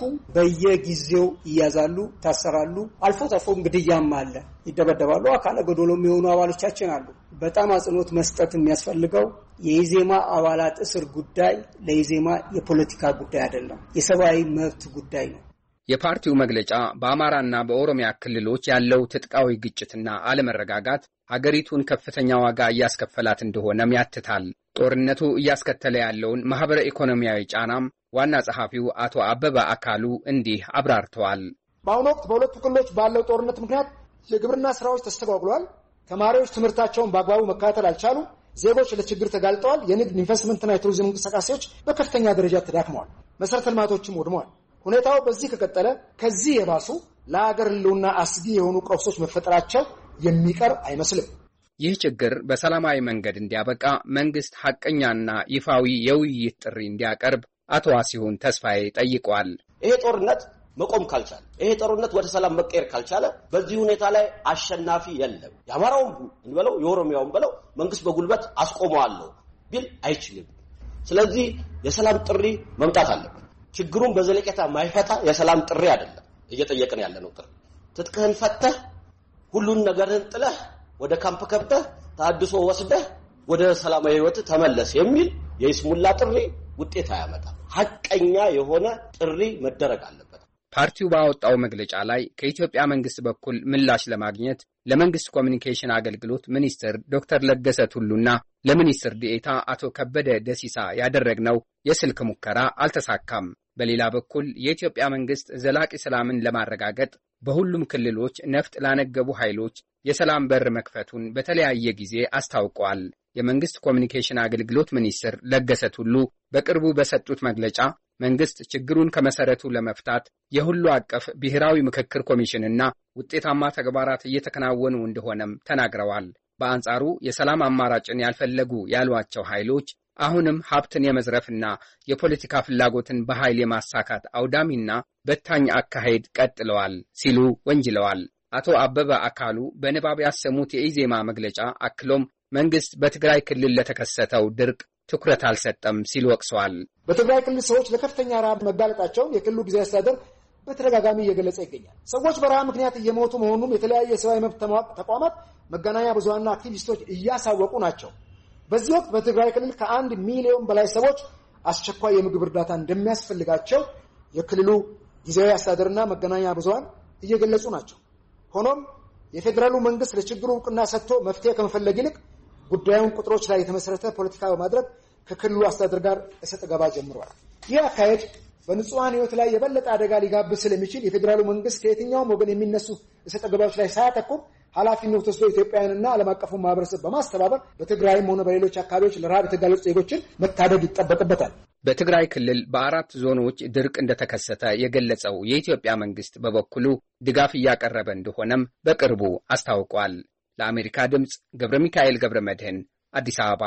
በየጊዜው ይያዛሉ፣ ታሰራሉ፣ አልፎ ተርፎም ግድያም አለ፣ ይደበደባሉ፣ አካለ ጎዶሎም የሆኑ አባሎቻችን አሉ። በጣም አጽንኦት መስጠት የሚያስፈልገው የኢዜማ አባላት እስር ጉዳይ ለኢዜማ የፖለቲካ ጉዳይ አይደለም፣ የሰብአዊ መብት ጉዳይ ነው። የፓርቲው መግለጫ በአማራና በኦሮሚያ ክልሎች ያለው ትጥቃዊ ግጭትና አለመረጋጋት ሀገሪቱን ከፍተኛ ዋጋ እያስከፈላት እንደሆነም ያትታል። ጦርነቱ እያስከተለ ያለውን ማህበረ ኢኮኖሚያዊ ጫናም ዋና ጸሐፊው አቶ አበበ አካሉ እንዲህ አብራርተዋል። በአሁኑ ወቅት በሁለቱ ክልሎች ባለው ጦርነት ምክንያት የግብርና ስራዎች ተስተጓጉለዋል። ተማሪዎች ትምህርታቸውን በአግባቡ መከታተል አልቻሉም። ዜጎች ለችግር ተጋልጠዋል። የንግድ ኢንቨስትመንትና የቱሪዝም እንቅስቃሴዎች በከፍተኛ ደረጃ ተዳክመዋል። መሰረተ ልማቶችም ወድመዋል። ሁኔታው በዚህ ከቀጠለ ከዚህ የባሱ ለሀገር ሕልውና አስጊ የሆኑ ቀውሶች መፈጠራቸው የሚቀር አይመስልም። ይህ ችግር በሰላማዊ መንገድ እንዲያበቃ መንግስት ሐቀኛና ይፋዊ የውይይት ጥሪ እንዲያቀርብ አቶ ዋሲሁን ተስፋዬ ጠይቀዋል። ይሄ ጦርነት መቆም ካልቻለ፣ ይሄ ጦርነት ወደ ሰላም መቀየር ካልቻለ በዚህ ሁኔታ ላይ አሸናፊ የለም። የአማራውም እንበለው የኦሮሚያውም በለው መንግስት በጉልበት አስቆመዋለሁ ቢል አይችልም። ስለዚህ የሰላም ጥሪ መምጣት አለበት። ችግሩን በዘለቄታ ማይፈታ የሰላም ጥሪ አይደለም እየጠየቅን ያለነው ጥሪ። ትጥቅህን ፈተህ ሁሉን ነገርህን ጥለህ ወደ ካምፕ ከብተህ ታድሶ ወስደህ ወደ ሰላማዊ ህይወት ተመለስ የሚል የይስሙላ ጥሪ ውጤት አያመጣም። ሐቀኛ የሆነ ጥሪ መደረግ አለበት። ፓርቲው ባወጣው መግለጫ ላይ ከኢትዮጵያ መንግስት በኩል ምላሽ ለማግኘት ለመንግስት ኮሚኒኬሽን አገልግሎት ሚኒስትር ዶክተር ለገሰ ቱሉና ለሚኒስትር ዲኤታ አቶ ከበደ ደሲሳ ያደረግነው የስልክ ሙከራ አልተሳካም። በሌላ በኩል የኢትዮጵያ መንግስት ዘላቂ ሰላምን ለማረጋገጥ በሁሉም ክልሎች ነፍጥ ላነገቡ ኃይሎች የሰላም በር መክፈቱን በተለያየ ጊዜ አስታውቀዋል። የመንግስት ኮሚኒኬሽን አገልግሎት ሚኒስትር ለገሰ ቱሉ በቅርቡ በሰጡት መግለጫ መንግስት ችግሩን ከመሰረቱ ለመፍታት የሁሉ አቀፍ ብሔራዊ ምክክር ኮሚሽንና ውጤታማ ተግባራት እየተከናወኑ እንደሆነም ተናግረዋል። በአንጻሩ የሰላም አማራጭን ያልፈለጉ ያሏቸው ኃይሎች አሁንም ሀብትን የመዝረፍና የፖለቲካ ፍላጎትን በኃይል የማሳካት አውዳሚና በታኝ አካሄድ ቀጥለዋል ሲሉ ወንጅለዋል። አቶ አበበ አካሉ በንባብ ያሰሙት የኢዜማ መግለጫ አክሎም መንግስት በትግራይ ክልል ለተከሰተው ድርቅ ትኩረት አልሰጠም ሲሉ ወቅሰዋል። በትግራይ ክልል ሰዎች ለከፍተኛ ረሃብ መጋለጣቸውን የክልሉ ጊዜያዊ አስተዳደር በተደጋጋሚ እየገለጸ ይገኛል። ሰዎች በረሃብ ምክንያት እየሞቱ መሆኑን የተለያዩ የሰብአዊ መብት ተቋማት፣ መገናኛ ብዙሃንና አክቲቪስቶች እያሳወቁ ናቸው። በዚህ ወቅት በትግራይ ክልል ከ1 ሚሊዮን በላይ ሰዎች አስቸኳይ የምግብ እርዳታ እንደሚያስፈልጋቸው የክልሉ ጊዜያዊ አስተዳደርና መገናኛ ብዙሃን እየገለጹ ናቸው። ሆኖም የፌዴራሉ መንግስት ለችግሩ እውቅና ሰጥቶ መፍትሄ ከመፈለግ ይልቅ ጉዳዩን ቁጥሮች ላይ የተመሰረተ ፖለቲካ በማድረግ ከክልሉ አስተዳደር ጋር እሰጥ ገባ ጀምሯል። ይህ አካሄድ በንጹሃን ህይወት ላይ የበለጠ አደጋ ሊጋብዝ ስለሚችል የፌዴራሉ መንግስት ከየትኛውም ወገን የሚነሱ እሰጥ ገባዎች ላይ ሳያተኩር ኃላፊነት ወስዶ ኢትዮጵያውያንና ዓለም አቀፉ ማህበረሰብ በማስተባበር በትግራይም ሆነ በሌሎች አካባቢዎች ለረሃብ የተጋለጡ ዜጎችን መታደግ ይጠበቅበታል። በትግራይ ክልል በ4 ዞኖች ድርቅ እንደተከሰተ የገለጸው የኢትዮጵያ መንግስት በበኩሉ ድጋፍ እያቀረበ እንደሆነም በቅርቡ አስታውቋል። ለአሜሪካ ድምፅ ገብረ ሚካኤል ገብረ መድህን አዲስ አበባ።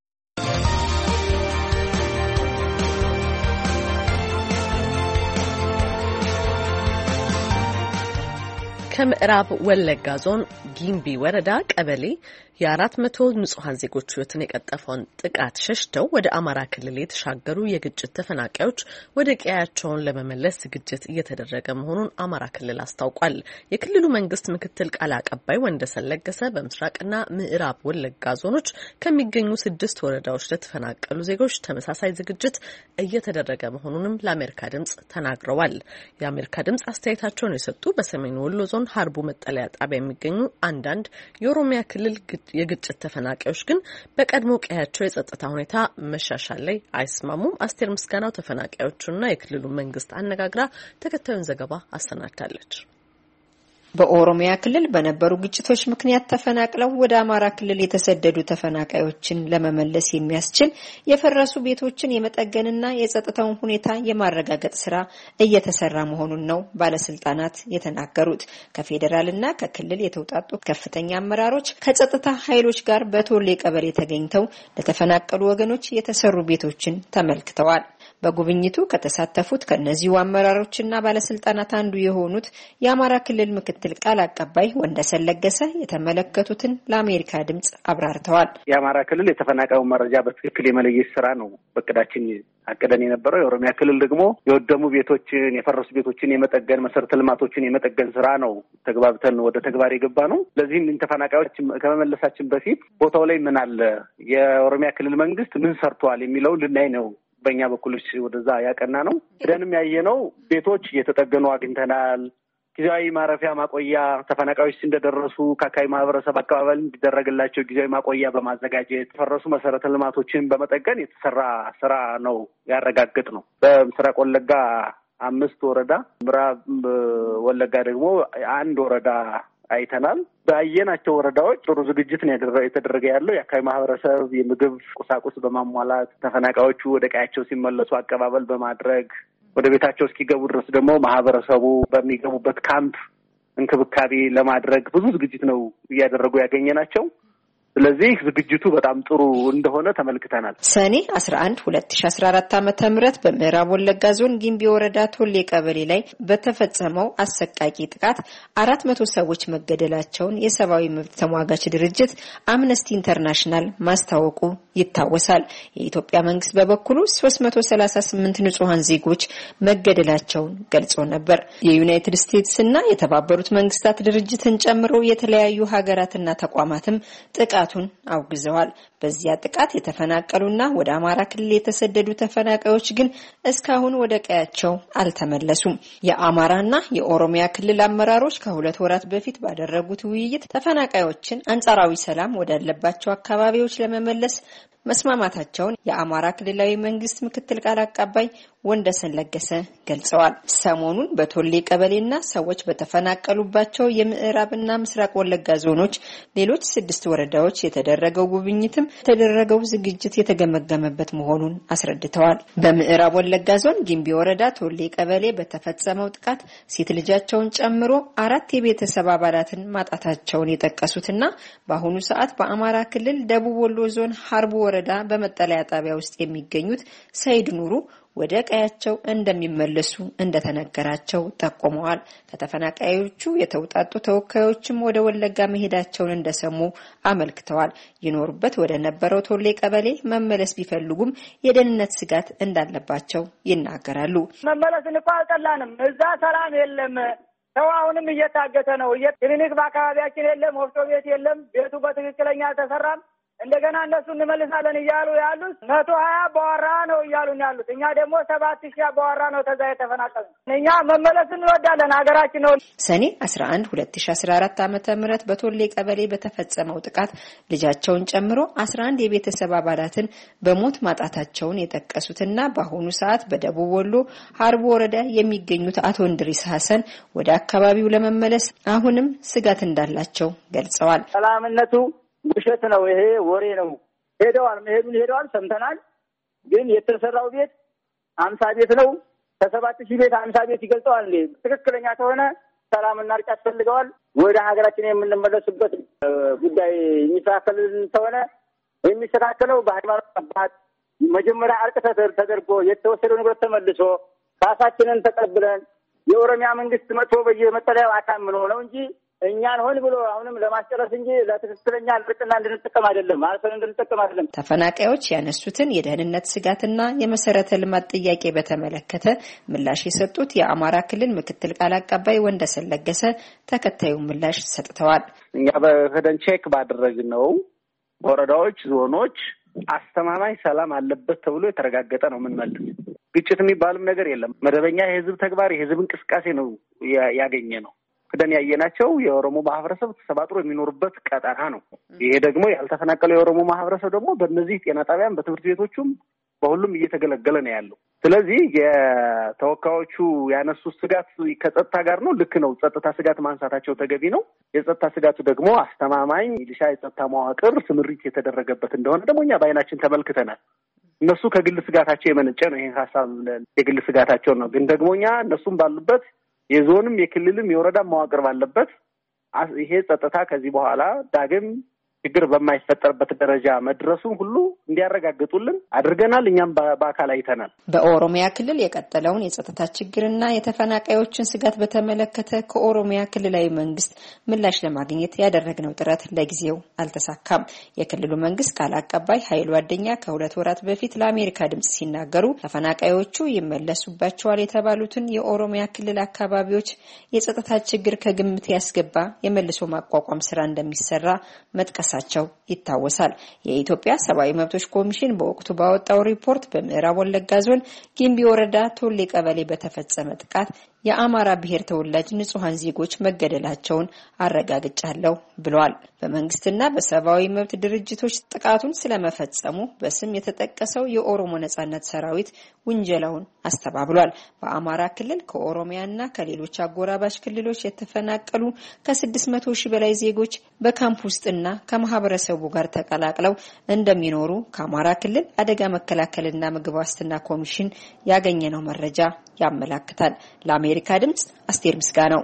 ከምዕራብ ወለጋ ዞን ጊምቢ ወረዳ ቀበሌ የ400 ንጹሃን ዜጎች ህይወትን የቀጠፈውን ጥቃት ሸሽተው ወደ አማራ ክልል የተሻገሩ የግጭት ተፈናቃዮች ወደ ቀያቸውን ለመመለስ ዝግጅት እየተደረገ መሆኑን አማራ ክልል አስታውቋል። የክልሉ መንግስት ምክትል ቃል አቀባይ ወንደሰን ለገሰ በምስራቅና ምዕራብ ወለጋ ዞኖች ከሚገኙ 6 ወረዳዎች ለተፈናቀሉ ዜጎች ተመሳሳይ ዝግጅት እየተደረገ መሆኑንም ለአሜሪካ ድምጽ ተናግረዋል። የአሜሪካ ድምጽ አስተያየታቸውን የሰጡ በሰሜን ወሎ ዞን ሀርቡ መጠለያ ጣቢያ የሚገኙ አንዳንድ የኦሮሚያ ክልል የግጭት ተፈናቃዮች ግን በቀድሞ ቀያቸው የጸጥታ ሁኔታ መሻሻል ላይ አይስማሙም። አስቴር ምስጋናው ተፈናቃዮቹና የክልሉ መንግስት አነጋግራ ተከታዩን ዘገባ አሰናድታለች። በኦሮሚያ ክልል በነበሩ ግጭቶች ምክንያት ተፈናቅለው ወደ አማራ ክልል የተሰደዱ ተፈናቃዮችን ለመመለስ የሚያስችል የፈረሱ ቤቶችን የመጠገንና የጸጥታውን ሁኔታ የማረጋገጥ ስራ እየተሰራ መሆኑን ነው ባለስልጣናት የተናገሩት። ከፌዴራልና ከክልል የተውጣጡ ከፍተኛ አመራሮች ከጸጥታ ኃይሎች ጋር በቶሌ ቀበሌ ተገኝተው ለተፈናቀሉ ወገኖች የተሰሩ ቤቶችን ተመልክተዋል። በጉብኝቱ ከተሳተፉት ከነዚሁ አመራሮችና ባለስልጣናት አንዱ የሆኑት የአማራ ክልል ምክትል ቃል አቀባይ ወንደሰን ለገሰ የተመለከቱትን ለአሜሪካ ድምጽ አብራርተዋል። የአማራ ክልል የተፈናቃዩን መረጃ በትክክል የመለየት ስራ ነው በእቅዳችን አቅደን የነበረው። የኦሮሚያ ክልል ደግሞ የወደሙ ቤቶችን፣ የፈረሱ ቤቶችን የመጠገን መሰረተ ልማቶችን የመጠገን ስራ ነው ተግባብተን ወደ ተግባር የገባ ነው። ለዚህም ተፈናቃዮች ከመመለሳችን በፊት ቦታው ላይ ምን አለ፣ የኦሮሚያ ክልል መንግስት ምን ሰርቷል የሚለው ልናይ ነው በእኛ በኩል ወደዛ ያቀና ነው። ደንም ያየነው ቤቶች እየተጠገኑ አግኝተናል። ጊዜያዊ ማረፊያ ማቆያ ተፈናቃዮች እንደደረሱ ከአካባቢ ማህበረሰብ አቀባበል እንዲደረግላቸው ጊዜያዊ ማቆያ በማዘጋጀት ፈረሱ መሰረተ ልማቶችን በመጠገን የተሰራ ስራ ነው ያረጋግጥ ነው። በምስራቅ ወለጋ 5 ወረዳ፣ ምዕራብ ወለጋ ደግሞ 1 ወረዳ አይተናል። ባየናቸው ወረዳዎች ጥሩ ዝግጅት ነው የተደረገ ያለው። የአካባቢ ማህበረሰብ የምግብ ቁሳቁስ በማሟላት ተፈናቃዮቹ ወደ ቀያቸው ሲመለሱ አቀባበል በማድረግ ወደ ቤታቸው እስኪገቡ ድረስ ደግሞ ማህበረሰቡ በሚገቡበት ካምፕ እንክብካቤ ለማድረግ ብዙ ዝግጅት ነው እያደረጉ ያገኘናቸው። ስለዚህ ዝግጅቱ በጣም ጥሩ እንደሆነ ተመልክተናል። ሰኔ 11 2014 ዓ.ም በምዕራብ ወለጋ ዞን ጊምቢ ወረዳ ቶሌ ቀበሌ ላይ በተፈጸመው አሰቃቂ ጥቃት 400 ሰዎች መገደላቸውን የሰብአዊ መብት ተሟጋች ድርጅት አምነስቲ ኢንተርናሽናል ማስታወቁ ይታወሳል። የኢትዮጵያ መንግስት በበኩሉ 338 ንጹሃን ዜጎች መገደላቸውን ገልጾ ነበር። የዩናይትድ ስቴትስ እና የተባበሩት መንግስታት ድርጅትን ጨምሮ የተለያዩ ሀገራትና ተቋማትም ጥቃቱን አውግዘዋል። በዚያ ጥቃት የተፈናቀሉና ወደ አማራ ክልል የተሰደዱ ተፈናቃዮች ግን እስካሁን ወደ ቀያቸው አልተመለሱም። የአማራና የኦሮሚያ ክልል አመራሮች ከ2 ወራት በፊት ባደረጉት ውይይት ተፈናቃዮችን አንጻራዊ ሰላም ወዳለባቸው አካባቢዎች ለመመለስ መስማማታቸውን የአማራ ክልላዊ መንግስት ምክትል ቃል አቀባይ ወንደሰን ለገሰ ገልጸዋል። ሰሞኑን በቶሌ ቀበሌና ሰዎች በተፈናቀሉባቸው የምዕራብና ምስራቅ ወለጋ ዞኖች ሌሎች 6 ወረዳዎች የተደረገው ጉብኝትም የተደረገው ዝግጅት የተገመገመበት መሆኑን አስረድተዋል። በምዕራብ ወለጋ ዞን ጊምቢ ወረዳ ቶሌ ቀበሌ በተፈጸመው ጥቃት ሴት ልጃቸውን ጨምሮ 4 የቤተሰብ አባላትን ማጣታቸውን የጠቀሱትና በአሁኑ ሰዓት በአማራ ክልል ደቡብ ወሎ ዞን ሀርቡ ወረዳ በመጠለያ ጣቢያ ውስጥ የሚገኙት ሰይድ ኑሩ ወደ ቀያቸው እንደሚመለሱ እንደተነገራቸው ጠቁመዋል። ከተፈናቃዮቹ የተውጣጡ ተወካዮችም ወደ ወለጋ መሄዳቸውን እንደሰሙ አመልክተዋል። ይኖሩበት ወደ ነበረው ቶሌ ቀበሌ መመለስ ቢፈልጉም የደህንነት ስጋት እንዳለባቸው ይናገራሉ። መመለስን እኮ አልጠላንም። እዛ ሰላም የለም። ሰው አሁንም እየታገተ ነው። ክሊኒክ በአካባቢያችን የለም፣ ወፍጮ ቤት የለም፣ ቤቱ በትክክለኛ አልተሰራም። እንደገና እነሱ እንመልሳለን እያሉ ያሉት 120 አባወራ ነው እያሉን ያሉት። እኛ ደግሞ 7000 አባወራ ነው ተዛ የተፈናቀሉ። እኛ መመለስ እንወዳለን፣ ሀገራችን ነው። ሰኔ 11 2014 ዓ.ም በቶሌ ቀበሌ በተፈጸመው ጥቃት ልጃቸውን ጨምሮ 11 የቤተሰብ አባላትን በሞት ማጣታቸውን የጠቀሱትና በአሁኑ ሰዓት በደቡብ ወሎ ሀርቡ ወረዳ የሚገኙት አቶ እንድሪስ ሐሰን ወደ አካባቢው ለመመለስ አሁንም ስጋት እንዳላቸው ገልጸዋል። ሰላምነቱ ውሸት ነው፣ ይሄ ወሬ ነው። ሄደዋል ሰምተናል። ግን የተሰራው ቤት 50 ቤት ነው። ከ7000 ቤት 50 ቤት ይገልጸዋል። ትክክለኛ ከሆነ ሰላምና እርቅ ያስፈልገዋል። ወደ ሀገራችን የምንመለስበት ጉዳይ የሚስተካከልን ከሆነ የሚስተካከለው በሃይማኖት አባት መጀመሪያ እርቅ ተደርጎ የተወሰደው ንብረት ተመልሶ ራሳችንን ተቀብለን የኦሮሚያ መንግስት መጥቶ በየመጠለያው አታምኖ ነው እንጂ እኛን ሆን ብሎ አሁንም ለማስጨረስ እንጂ ለትክክለኛ እርቅና እንድንጠቀም አይደለም፣ ማለት እንድንጠቀም አይደለም። ተፈናቃዮች ያነሱትን የደህንነት ስጋትና የመሰረተ ልማት ጥያቄ በተመለከተ ምላሽ የሰጡት የአማራ ክልል ምክትል ቃል አቀባይ ወንደሰን ለገሰ ተከታዩ ምላሽ ሰጥተዋል። እኛ በሄደን ቼክ ባደረግነው ወረዳዎች፣ ዞኖች አስተማማኝ ሰላም አለበት ተብሎ የተረጋገጠ ነው የምንመልስ። ግጭት የሚባልም ነገር የለም። መደበኛ የህዝብ ተግባር የህዝብ እንቅስቃሴ ነው ያገኘ ነው። ክደን ያየናቸው የኦሮሞ ማህበረሰብ ተሰባጥሮ የሚኖርበት ቀጠና ነው። ይሄ ደግሞ ያልተፈናቀለው የኦሮሞ ማህበረሰብ ደግሞ በእነዚህ ጤና ጣቢያን በትምህርት ቤቶቹም በሁሉም እየተገለገለ ነው ያለው። ስለዚህ የተወካዮቹ ያነሱት ስጋት ከጸጥታ ጋር ነው። ልክ ነው። ጸጥታ ስጋት ማንሳታቸው ተገቢ ነው። የጸጥታ ስጋቱ ደግሞ አስተማማኝ ሚሊሻ የጸጥታ መዋቅር ስምሪት የተደረገበት እንደሆነ ደግሞ እኛ በአይናችን ተመልክተናል። እነሱ ከግል ስጋታቸው የመነጨ ነው። ይሄን ሀሳብ የግል ስጋታቸው ነው። ግን ደግሞ እኛ እነሱም ባሉበት የዞንም የክልልም የወረዳም መዋቅር ባለበት ይሄ ጸጥታ ከዚህ በኋላ ዳግም ችግር በማይፈጠርበት ደረጃ መድረሱን ሁሉ እንዲያረጋግጡልን አድርገናል። እኛም በአካል አይተናል። በኦሮሚያ ክልል የቀጠለውን የጸጥታ ችግርና የተፈናቃዮችን ስጋት በተመለከተ ከኦሮሚያ ክልላዊ መንግስት ምላሽ ለማግኘት ያደረግነው ጥረት ለጊዜው አልተሳካም። የክልሉ መንግስት ቃል አቀባይ ኃይሉ አደኛ ከ2 ወራት በፊት ለአሜሪካ ድምጽ ሲናገሩ ተፈናቃዮቹ ይመለሱባቸዋል የተባሉትን የኦሮሚያ ክልል አካባቢዎች የጸጥታ ችግር ከግምት ያስገባ የመልሶ ማቋቋም ስራ እንደሚሰራ መጥቀስ ቸው ይታወሳል። የኢትዮጵያ ሰብአዊ መብቶች ኮሚሽን በወቅቱ ባወጣው ሪፖርት በምዕራብ ወለጋ ዞን ጊምቢ ወረዳ ቶሌ ቀበሌ በተፈጸመ ጥቃት የአማራ ብሔር ተወላጅ ንጹሃን ዜጎች መገደላቸውን አረጋግጫለሁ ብሏል። በመንግስትና በሰብአዊ መብት ድርጅቶች ጥቃቱን ስለመፈጸሙ በስም የተጠቀሰው የኦሮሞ ነጻነት ሰራዊት ውንጀላውን አስተባብሏል። በአማራ ክልል ከኦሮሚያና ከሌሎች አጎራባች ክልሎች የተፈናቀሉ ከ600 ሺህ በላይ ዜጎች በካምፕ ውስጥና ከማህበረሰቡ ጋር ተቀላቅለው እንደሚኖሩ ከአማራ ክልል አደጋ መከላከልና ምግብ ዋስትና ኮሚሽን ያገኘነው መረጃ ያመለክታል። ለአሜሪካ ድምጽ አስቴር ምስጋናው።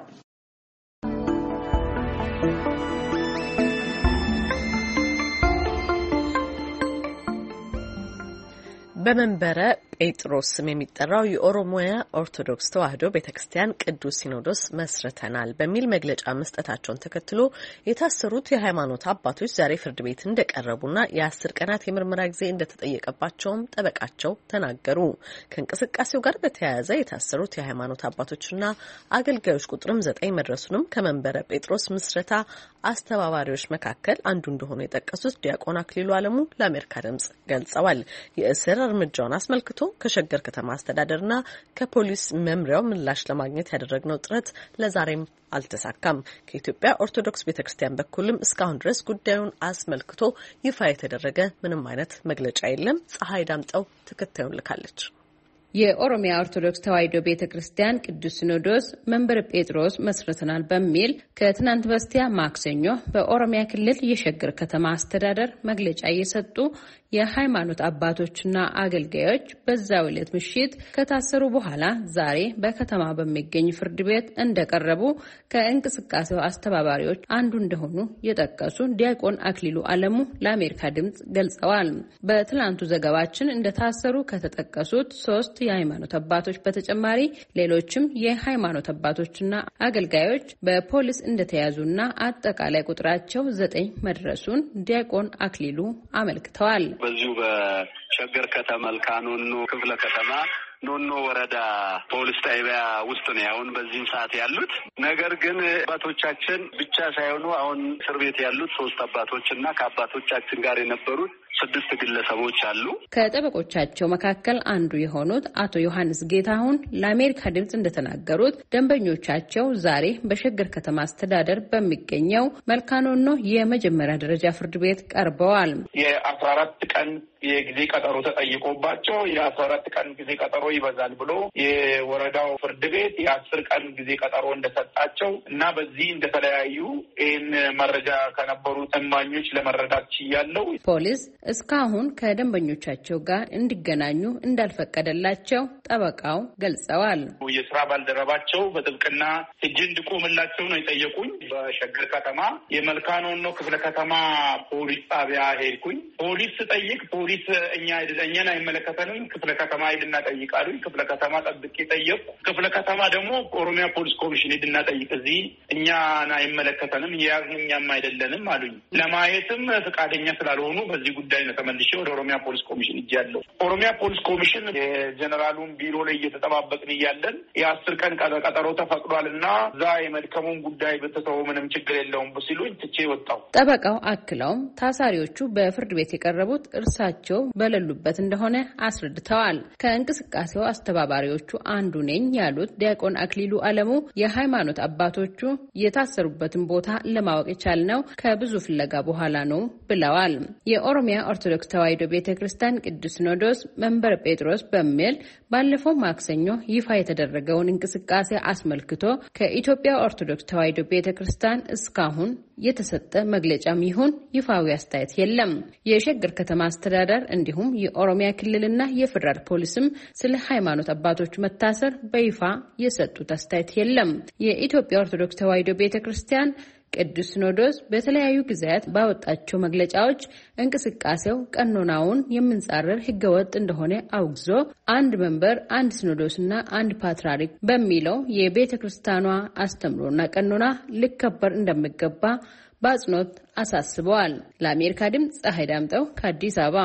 በመንበረ ጴጥሮስ ስም የሚጠራው የኦሮሚያ ኦርቶዶክስ ተዋሕዶ ቤተክርስቲያን ቅዱስ ሲኖዶስ መስርተናል በሚል መግለጫ መስጠታቸውን ተከትሎ የታሰሩት የሃይማኖት አባቶች ዛሬ ፍርድ ቤት እንደቀረቡና የ10 ቀናት የምርመራ ጊዜ እንደተጠየቀባቸውም ጠበቃቸው ተናገሩ። ከእንቅስቃሴው ጋር በተያያዘ የታሰሩት የሃይማኖት አባቶችና አገልጋዮች ቁጥርም 9 መድረሱንም ከመንበረ ጴጥሮስ ምስረታ አስተባባሪዎች መካከል አንዱ እንደሆኑ የጠቀሱት ዲያቆን አክሊሉ አለሙ ለአሜሪካ ድምጽ ገልጸዋል። የእስር እርምጃውን አስመልክቶ ከሸገር ከተማ አስተዳደርና ከፖሊስ መምሪያው ምላሽ ለማግኘት ያደረግነው ጥረት ለዛሬም አልተሳካም። ከኢትዮጵያ ኦርቶዶክስ ቤተክርስቲያን በኩልም እስካሁን ድረስ ጉዳዩን አስመልክቶ ይፋ የተደረገ ምንም አይነት መግለጫ የለም። ፀሐይ ዳምጠው ተከታዩን ልካለች። የኦሮሚያ ኦርቶዶክስ ተዋሕዶ ቤተክርስቲያን ቅዱስ ሲኖዶስ መንበረ ጴጥሮስ መስርተናል በሚል ከትናንት በስቲያ ማክሰኞ በኦሮሚያ ክልል የሸገር ከተማ አስተዳደር መግለጫ እየሰጡ የሃይማኖት አባቶችና አገልጋዮች በዛው ዕለት ምሽት ከታሰሩ በኋላ ዛሬ በከተማ በሚገኝ ፍርድ ቤት እንደቀረቡ ከእንቅስቃሴው አስተባባሪዎች አንዱ እንደሆኑ የጠቀሱ ዲያቆን አክሊሉ አለሙ ለአሜሪካ ድምጽ ገልጸዋል። በትላንቱ ዘገባችን እንደታሰሩ ከተጠቀሱት 3 የሃይማኖት አባቶች በተጨማሪ ሌሎችም የሃይማኖት አባቶችና አገልጋዮች በፖሊስ እንደተያዙና አጠቃላይ ቁጥራቸው 9 መድረሱን ዲያቆን አክሊሉ አመልክተዋል። በዚሁ በሸገር ከተማ መልካኖኖ ክፍለ ከተማ ኖኖ ወረዳ ፖሊስ ጣቢያ ውስጥ ነው አሁን በዚህ ሰዓት ያሉት። ነገር ግን አባቶቻችን ብቻ ሳይሆኑ አሁን እስር ቤት ያሉት 3 አባቶችና ከአባቶቻችን ጋር የነበሩት 6 ግለሰቦች አሉ። ከጠበቆቻቸው መካከል አንዱ የሆኑት አቶ ዮሐንስ ጌታሁን ለአሜሪካ ድምጽ እንደተናገሩት ደንበኞቻቸው ዛሬ በሸገር ከተማ አስተዳደር በሚገኘው መልካኖኖ የመጀመሪያ ደረጃ ፍርድ ቤት ቀርበዋል። የ14 ቀን የጊዜ ቀጠሮ ተጠይቆባቸው የ14 ቀን ጊዜ ቀጠሮ ይበዛል ብሎ የወረዳው ፍርድ ቤት የ10 ቀን ጊዜ ቀጠሮ እንደሰጣቸው እና በዚህ እንደተለያዩ ይህን መረጃ ከነበሩ እማኞች ለመረዳት ችያለው። ፖሊስ እስካሁን ከደንበኞቻቸው ጋር እንዲገናኙ እንዳልፈቀደላቸው ጠበቃው ገልጸዋል። የስራ ባልደረባቸው በጥብቅና እጅ እንድቆምላቸው ነው የጠየቁኝ። በሸገር ከተማ የመልካኖኖ ክፍለ ከተማ ፖሊስ ጣቢያ ሄድኩኝ። ፖሊስ ስጠይቅ ፖሊስ እኛን አይመለከተንም፣ ክፍለ ከተማ ሄድና ጠይቅ አሉኝ። ክፍለ ከተማ ጠብቄ ጠየቁ። ክፍለ ከተማ ደግሞ ኦሮሚያ ፖሊስ ኮሚሽን ሄድና ጠይቅ፣ እዚህ እኛን አይመለከተንም፣ እኛም አይደለንም አሉኝ። ለማየትም ፈቃደኛ ስላልሆኑ በዚህ ጉዳይ ጉዳይ ነው ተመልሼ ወደ ኦሮሚያ ፖሊስ ኮሚሽን እያለሁ ኦሮሚያ ፖሊስ ኮሚሽን የጀነራሉን ቢሮ ላይ እየተጠባበቅን እያለን የ10 ቀን ቀጠሮ ተፈቅዷልና እዛ የመድከሙን ጉዳይ ብትተው ምንም ችግር የለውም ሲሉኝ ትቼ ወጣሁ። ጠበቃው አክለውም ታሳሪዎቹ በፍርድ ቤት የቀረቡት እርሳቸው በሌሉበት እንደሆነ አስረድተዋል። ከእንቅስቃሴው አስተባባሪዎቹ አንዱ ነኝ ያሉት ዲያቆን አክሊሉ አለሙ የሃይማኖት አባቶቹ የታሰሩበትን ቦታ ለማወቅ የቻልነው ከብዙ ፍለጋ በኋላ ነው ብለዋል። የኦሮሚያ ኦርቶዶክስ ተዋሕዶ ቤተክርስቲያን ቅዱስ ሲኖዶስ መንበረ ጴጥሮስ በሚል ባለፈው ማክሰኞ ይፋ የተደረገውን እንቅስቃሴ አስመልክቶ ከኢትዮጵያ ኦርቶዶክስ ተዋሕዶ ቤተክርስቲያን እስካሁን የተሰጠ መግለጫም ይሁን ይፋዊ አስተያየት የለም። የሸገር ከተማ አስተዳደር እንዲሁም የኦሮሚያ ክልልና የፌደራል ፖሊስም ስለ ሃይማኖት አባቶች መታሰር በይፋ የሰጡት አስተያየት የለም። የኢትዮጵያ ኦርቶዶክስ ተዋሕዶ ቤተክርስቲያን ቅዱስ ሲኖዶስ በተለያዩ ጊዜያት ባወጣቸው መግለጫዎች እንቅስቃሴው ቀኖናውን የምንጻረር ህገወጥ እንደሆነ አውግዞ አንድ መንበር፣ አንድ ሲኖዶስና አንድ ፓትርያርክ በሚለው የቤተክርስቲያኗ አስተምሮና ቀኖና ሊከበር እንደሚገባ በአጽንኦት አሳስበዋል። ለአሜሪካ ድምፅ ፀሐይ ዳምጠው ከአዲስ አበባ።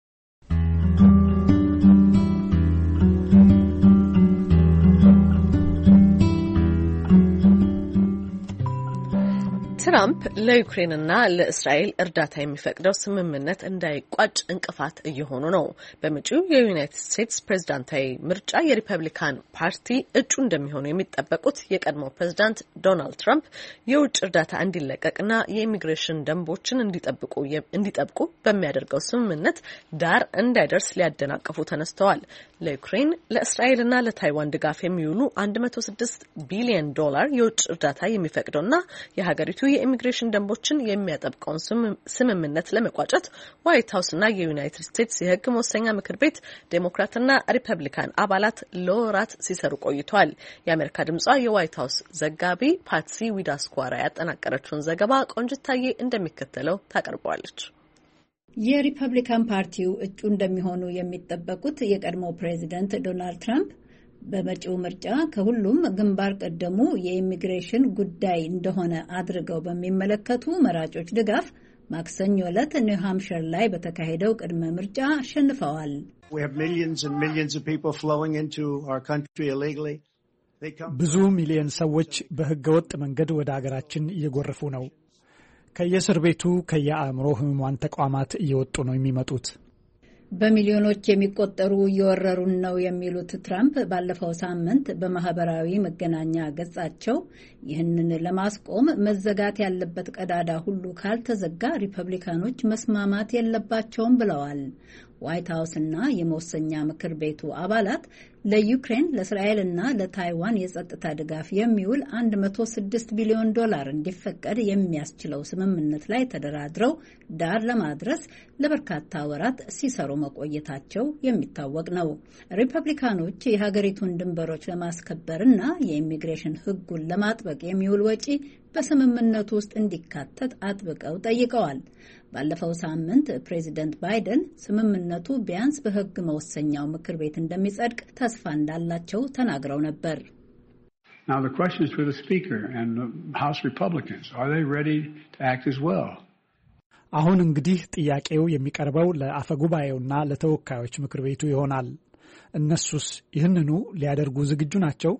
ትራምፕ ለዩክሬንና ለእስራኤል እርዳታ የሚፈቅደው ስምምነት እንዳይቋጭ እንቅፋት እየሆኑ ነው። በመጪው የዩናይትድ ስቴትስ ፕሬዝዳንታዊ ምርጫ የሪፐብሊካን ፓርቲ እጩ እንደሚሆኑ የሚጠበቁት የቀድሞው ፕሬዝዳንት ዶናልድ ትራምፕ የውጭ እርዳታ እንዲለቀቅና የኢሚግሬሽን ደንቦችን እንዲጠብቁ በሚያደርገው ስምምነት ዳር እንዳይደርስ ሊያደናቅፉ ተነስተዋል። ለዩክሬን ለእስራኤልና ለታይዋን ድጋፍ የሚውሉ $106 ቢሊዮን የውጭ እርዳታ የሚፈቅደውና የሀገሪቱ የኢሚግሬሽን ደንቦችን የሚያጠብቀውን ስምምነት ለመቋጨት ዋይት ሀውስና የዩናይትድ ስቴትስ የሕግ መወሰኛ ምክር ቤት ዴሞክራትና ሪፐብሊካን አባላት ለወራት ሲሰሩ ቆይተዋል። የአሜሪካ ድምጿ የዋይት ሀውስ ዘጋቢ ፓትሲ ዊዳስኳራ ያጠናቀረችውን ዘገባ ቆንጅታዬ እንደሚከተለው ታቀርበዋለች። የሪፐብሊካን ፓርቲው እጩ እንደሚሆኑ የሚጠበቁት የቀድሞ ፕሬዚደንት ዶናልድ ትራምፕ በመጪው ምርጫ ከሁሉም ግንባር ቀደሙ የኢሚግሬሽን ጉዳይ እንደሆነ አድርገው በሚመለከቱ መራጮች ድጋፍ ማክሰኞ ዕለት ኒው ሃምፕሸር ላይ በተካሄደው ቅድመ ምርጫ አሸንፈዋል። ብዙ ሚሊዮን ሰዎች በህገወጥ መንገድ ወደ አገራችን እየጎረፉ ነው። ከየእስር ቤቱ ከየአእምሮ ህሙማን ተቋማት እየወጡ ነው የሚመጡት። በሚሊዮኖች የሚቆጠሩ እየወረሩን ነው የሚሉት ትራምፕ ባለፈው ሳምንት በማህበራዊ መገናኛ ገጻቸው ይህንን ለማስቆም መዘጋት ያለበት ቀዳዳ ሁሉ ካልተዘጋ ሪፐብሊካኖች መስማማት የለባቸውም ብለዋል። ዋይት ሀውስና የመወሰኛ ምክር ቤቱ አባላት ለዩክሬን ለእስራኤልና ለታይዋን የጸጥታ ድጋፍ የሚውል $106 ቢሊዮን እንዲፈቀድ የሚያስችለው ስምምነት ላይ ተደራድረው ዳር ለማድረስ ለበርካታ ወራት ሲሰሩ መቆየታቸው የሚታወቅ ነው። ሪፐብሊካኖች የሀገሪቱን ድንበሮች ለማስከበርና የኢሚግሬሽን ህጉን ለማጥበቅ የሚውል ወጪ በስምምነቱ ውስጥ እንዲካተት አጥብቀው ጠይቀዋል። ባለፈው ሳምንት ፕሬዚደንት ባይደን ስምምነቱ ቢያንስ በህግ መወሰኛው ምክር ቤት እንደሚጸድቅ ተስፋ እንዳላቸው ተናግረው ነበር። Now the question is for the Speaker and the House Republicans. Are they ready to act as well? አሁን እንግዲህ ጥያቄው የሚቀርበው ለአፈጉባኤውና ለተወካዮች ምክር ቤቱ ይሆናል። እነሱስ ይህንኑ ሊያደርጉ ዝግጁ ናቸው?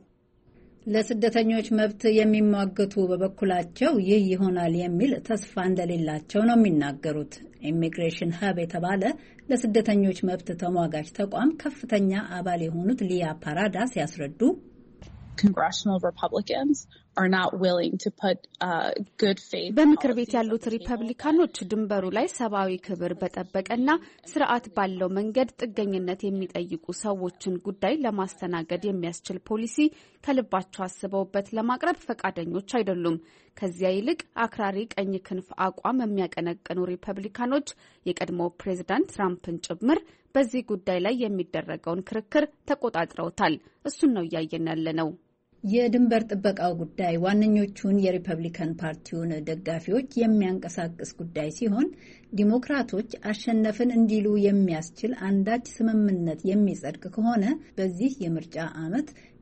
ለስደተኞች መብት የሚሟገቱ በበኩላቸው ይህ ይሆናል የሚል ተስፋ እንደሌላቸው ነው የሚናገሩት። ኢሚግሬሽን ሀብ የተባለ ለስደተኞች መብት ተሟጋች ተቋም ከፍተኛ አባል የሆኑት ሊያ ፓራዳስ ያስረዱ Congressional Republicans are not willing to put good faith. በምክር ቤት ያሉት ሪፐብሊካኖች ድንበሩ ላይ ሰብአዊ ክብር በጠበቀና ስርዓት ባለው መንገድ ጥገኝነት የሚጠይቁ ሰዎችን ጉዳይ ለማስተናገድ የሚያስችል ፖሊሲ ከልባቸው አስበውበት ለማቅረብ ፈቃደኞች አይደሉም። ከዚያ ይልቅ አክራሪ ቀኝ ክንፍ አቋም የሚያቀነቅኑ ሪፐብሊካኖች የቀድሞ ፕሬዝዳንት ትራምፕን ጭምር በዚህ ጉዳይ ላይ የሚደረገውን ክርክር ተቆጣጥረውታል። እሱን ነው እያየን ያለነው። የድንበር ጥበቃው ጉዳይ ዋነኞቹን የሪፐብሊካን ፓርቲውን ደጋፊዎች የሚያንቀሳቅስ ጉዳይ ሲሆን ዲሞክራቶች አሸነፍን እንዲሉ የሚያስችል አንዳች ስምምነት የሚጸድቅ ከሆነ በዚህ የምርጫ ዓመት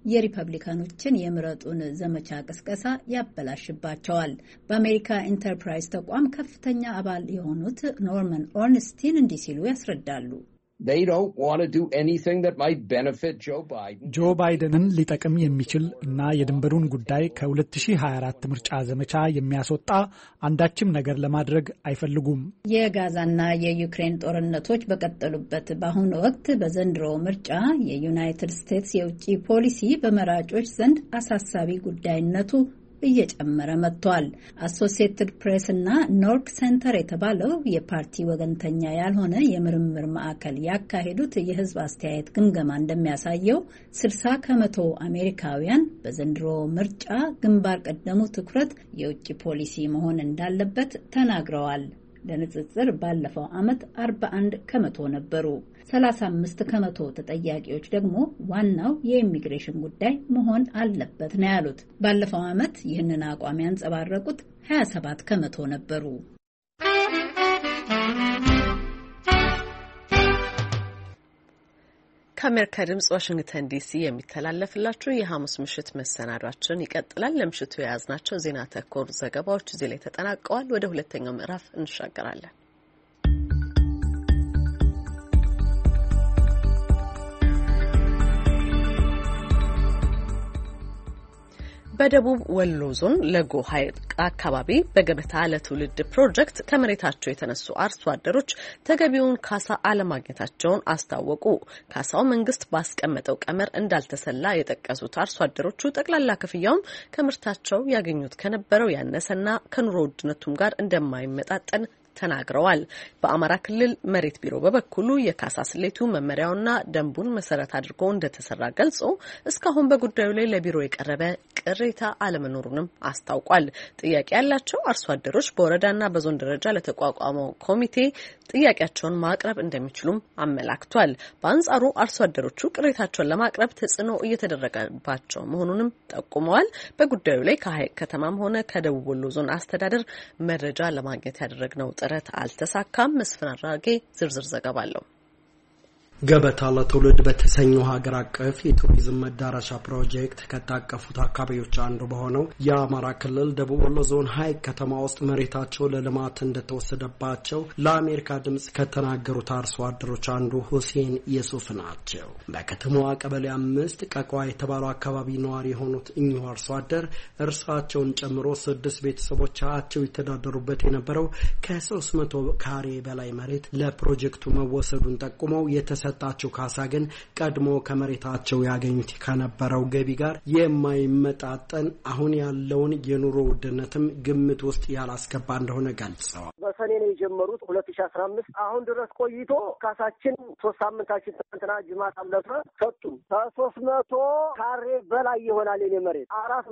የሪፐብሊካኖችን የምረጡን ዘመቻ ቅስቀሳ ያበላሽባቸዋል። በአሜሪካ ኢንተርፕራይዝ ተቋም ከፍተኛ አባል የሆኑት ኖርመን ኦርንስቲን እንዲህ ሲሉ ያስረዳሉ። They don't want to do anything that might benefit Joe Biden. ጆ ባይደንን ሊጠቅም የሚችል እና የድንበሩን ጉዳይ ከ2024 ምርጫ ዘመቻ የሚያስወጣ አንዳችም ነገር ለማድረግ አይፈልጉም። የጋዛና የዩክሬን ጦርነቶች በቀጠሉበት በአሁኑ ወቅት በዘንድሮ ምርጫ የዩናይትድ ስቴትስ የውጭ ፖሊሲ በመራጮች ዘንድ አሳሳቢ ጉዳይነቱ እየጨመረ መጥቷል። አሶሲኤትድ ፕሬስ እና ኖርክ ሴንተር የተባለው የፓርቲ ወገንተኛ ያልሆነ የምርምር ማዕከል ያካሄዱት የሕዝብ አስተያየት ግምገማ እንደሚያሳየው 60% አሜሪካውያን በዘንድሮ ምርጫ ግንባር ቀደሙ ትኩረት የውጭ ፖሊሲ መሆን እንዳለበት ተናግረዋል። ለንጽጽር ባለፈው ዓመት 41% ነበሩ። 35% ተጠያቂዎች ደግሞ ዋናው የኢሚግሬሽን ጉዳይ መሆን አለበት ነው ያሉት። ባለፈው ዓመት ይህንን አቋም ያንጸባረቁት 27% ነበሩ። ከአሜሪካ ድምጽ ዋሽንግተን ዲሲ የሚተላለፍላችሁ የሐሙስ ምሽት መሰናዷችን ይቀጥላል። ለምሽቱ የያዝናቸው ዜና ተኮር ዘገባዎች እዚህ ላይ ተጠናቀዋል። ወደ ሁለተኛው ምዕራፍ እንሻገራለን። በደቡብ ወሎ ዞን ለጎ ሐይቅ አካባቢ በገበታ ለትውልድ ፕሮጀክት ከመሬታቸው የተነሱ አርሶ አደሮች ተገቢውን ካሳ አለማግኘታቸውን አስታወቁ። ካሳው መንግስት ባስቀመጠው ቀመር እንዳልተሰላ የጠቀሱት አርሶ አደሮቹ ጠቅላላ ክፍያውም ከምርታቸው ያገኙት ከነበረው ያነሰና ከኑሮ ውድነቱም ጋር እንደማይመጣጠን ተናግረዋል። በአማራ ክልል መሬት ቢሮ በበኩሉ የካሳ ስሌቱ መመሪያውና ደንቡን መሰረት አድርጎ እንደተሰራ ገልጾ እስካሁን በጉዳዩ ላይ ለቢሮ የቀረበ ቅሬታ አለመኖሩንም አስታውቋል። ጥያቄ ያላቸው አርሶ አደሮች በወረዳና በዞን ደረጃ ለተቋቋመው ኮሚቴ ጥያቄያቸውን ማቅረብ እንደሚችሉም አመላክቷል። በአንጻሩ አርሶ አደሮቹ ቅሬታቸውን ለማቅረብ ተጽዕኖ እየተደረገባቸው መሆኑንም ጠቁመዋል። በጉዳዩ ላይ ከሐይቅ ከተማም ሆነ ከደቡብ ወሎ ዞን አስተዳደር መረጃ ለማግኘት ያደረግነው ጥረት አልተሳካም። መስፍን አራጌ ዝርዝር ዘገባ አለው። ገበታ ለትውልድ በተሰኘው ሀገር አቀፍ የቱሪዝም መዳረሻ ፕሮጀክት ከታቀፉት አካባቢዎች አንዱ በሆነው የአማራ ክልል ደቡብ ወሎ ዞን ሐይቅ ከተማ ውስጥ መሬታቸው ለልማት እንደተወሰደባቸው ለአሜሪካ ድምጽ ከተናገሩት አርሶ አደሮች አንዱ ሁሴን የሱፍ ናቸው። በከተማዋ ቀበሌ 5 ቀቋ የተባለው አካባቢ ነዋሪ የሆኑት እኚሁ አርሶ አደር እርሳቸውን ጨምሮ 6 ቤተሰቦቻቸው የተዳደሩበት የነበረው ከ300 ካሬ በላይ መሬት ለፕሮጀክቱ መወሰዱን ጠቁመው ታቸው ካሳ ግን ቀድሞ ከመሬታቸው ያገኙት ከነበረው ገቢ ጋር የማይመጣጠን አሁን ያለውን የኑሮ ውድነትም ግምት ውስጥ ያላስገባ እንደሆነ ገልጸዋል። በሰኔ ነው የጀመሩት 2015 አሁን ድረስ ቆይቶ ካሳችን 3 ሳምንታችን ትናንትና ጅማት አለፈ ሰጡን። ከ300 ካሬ በላይ ይሆናል የኔ መሬት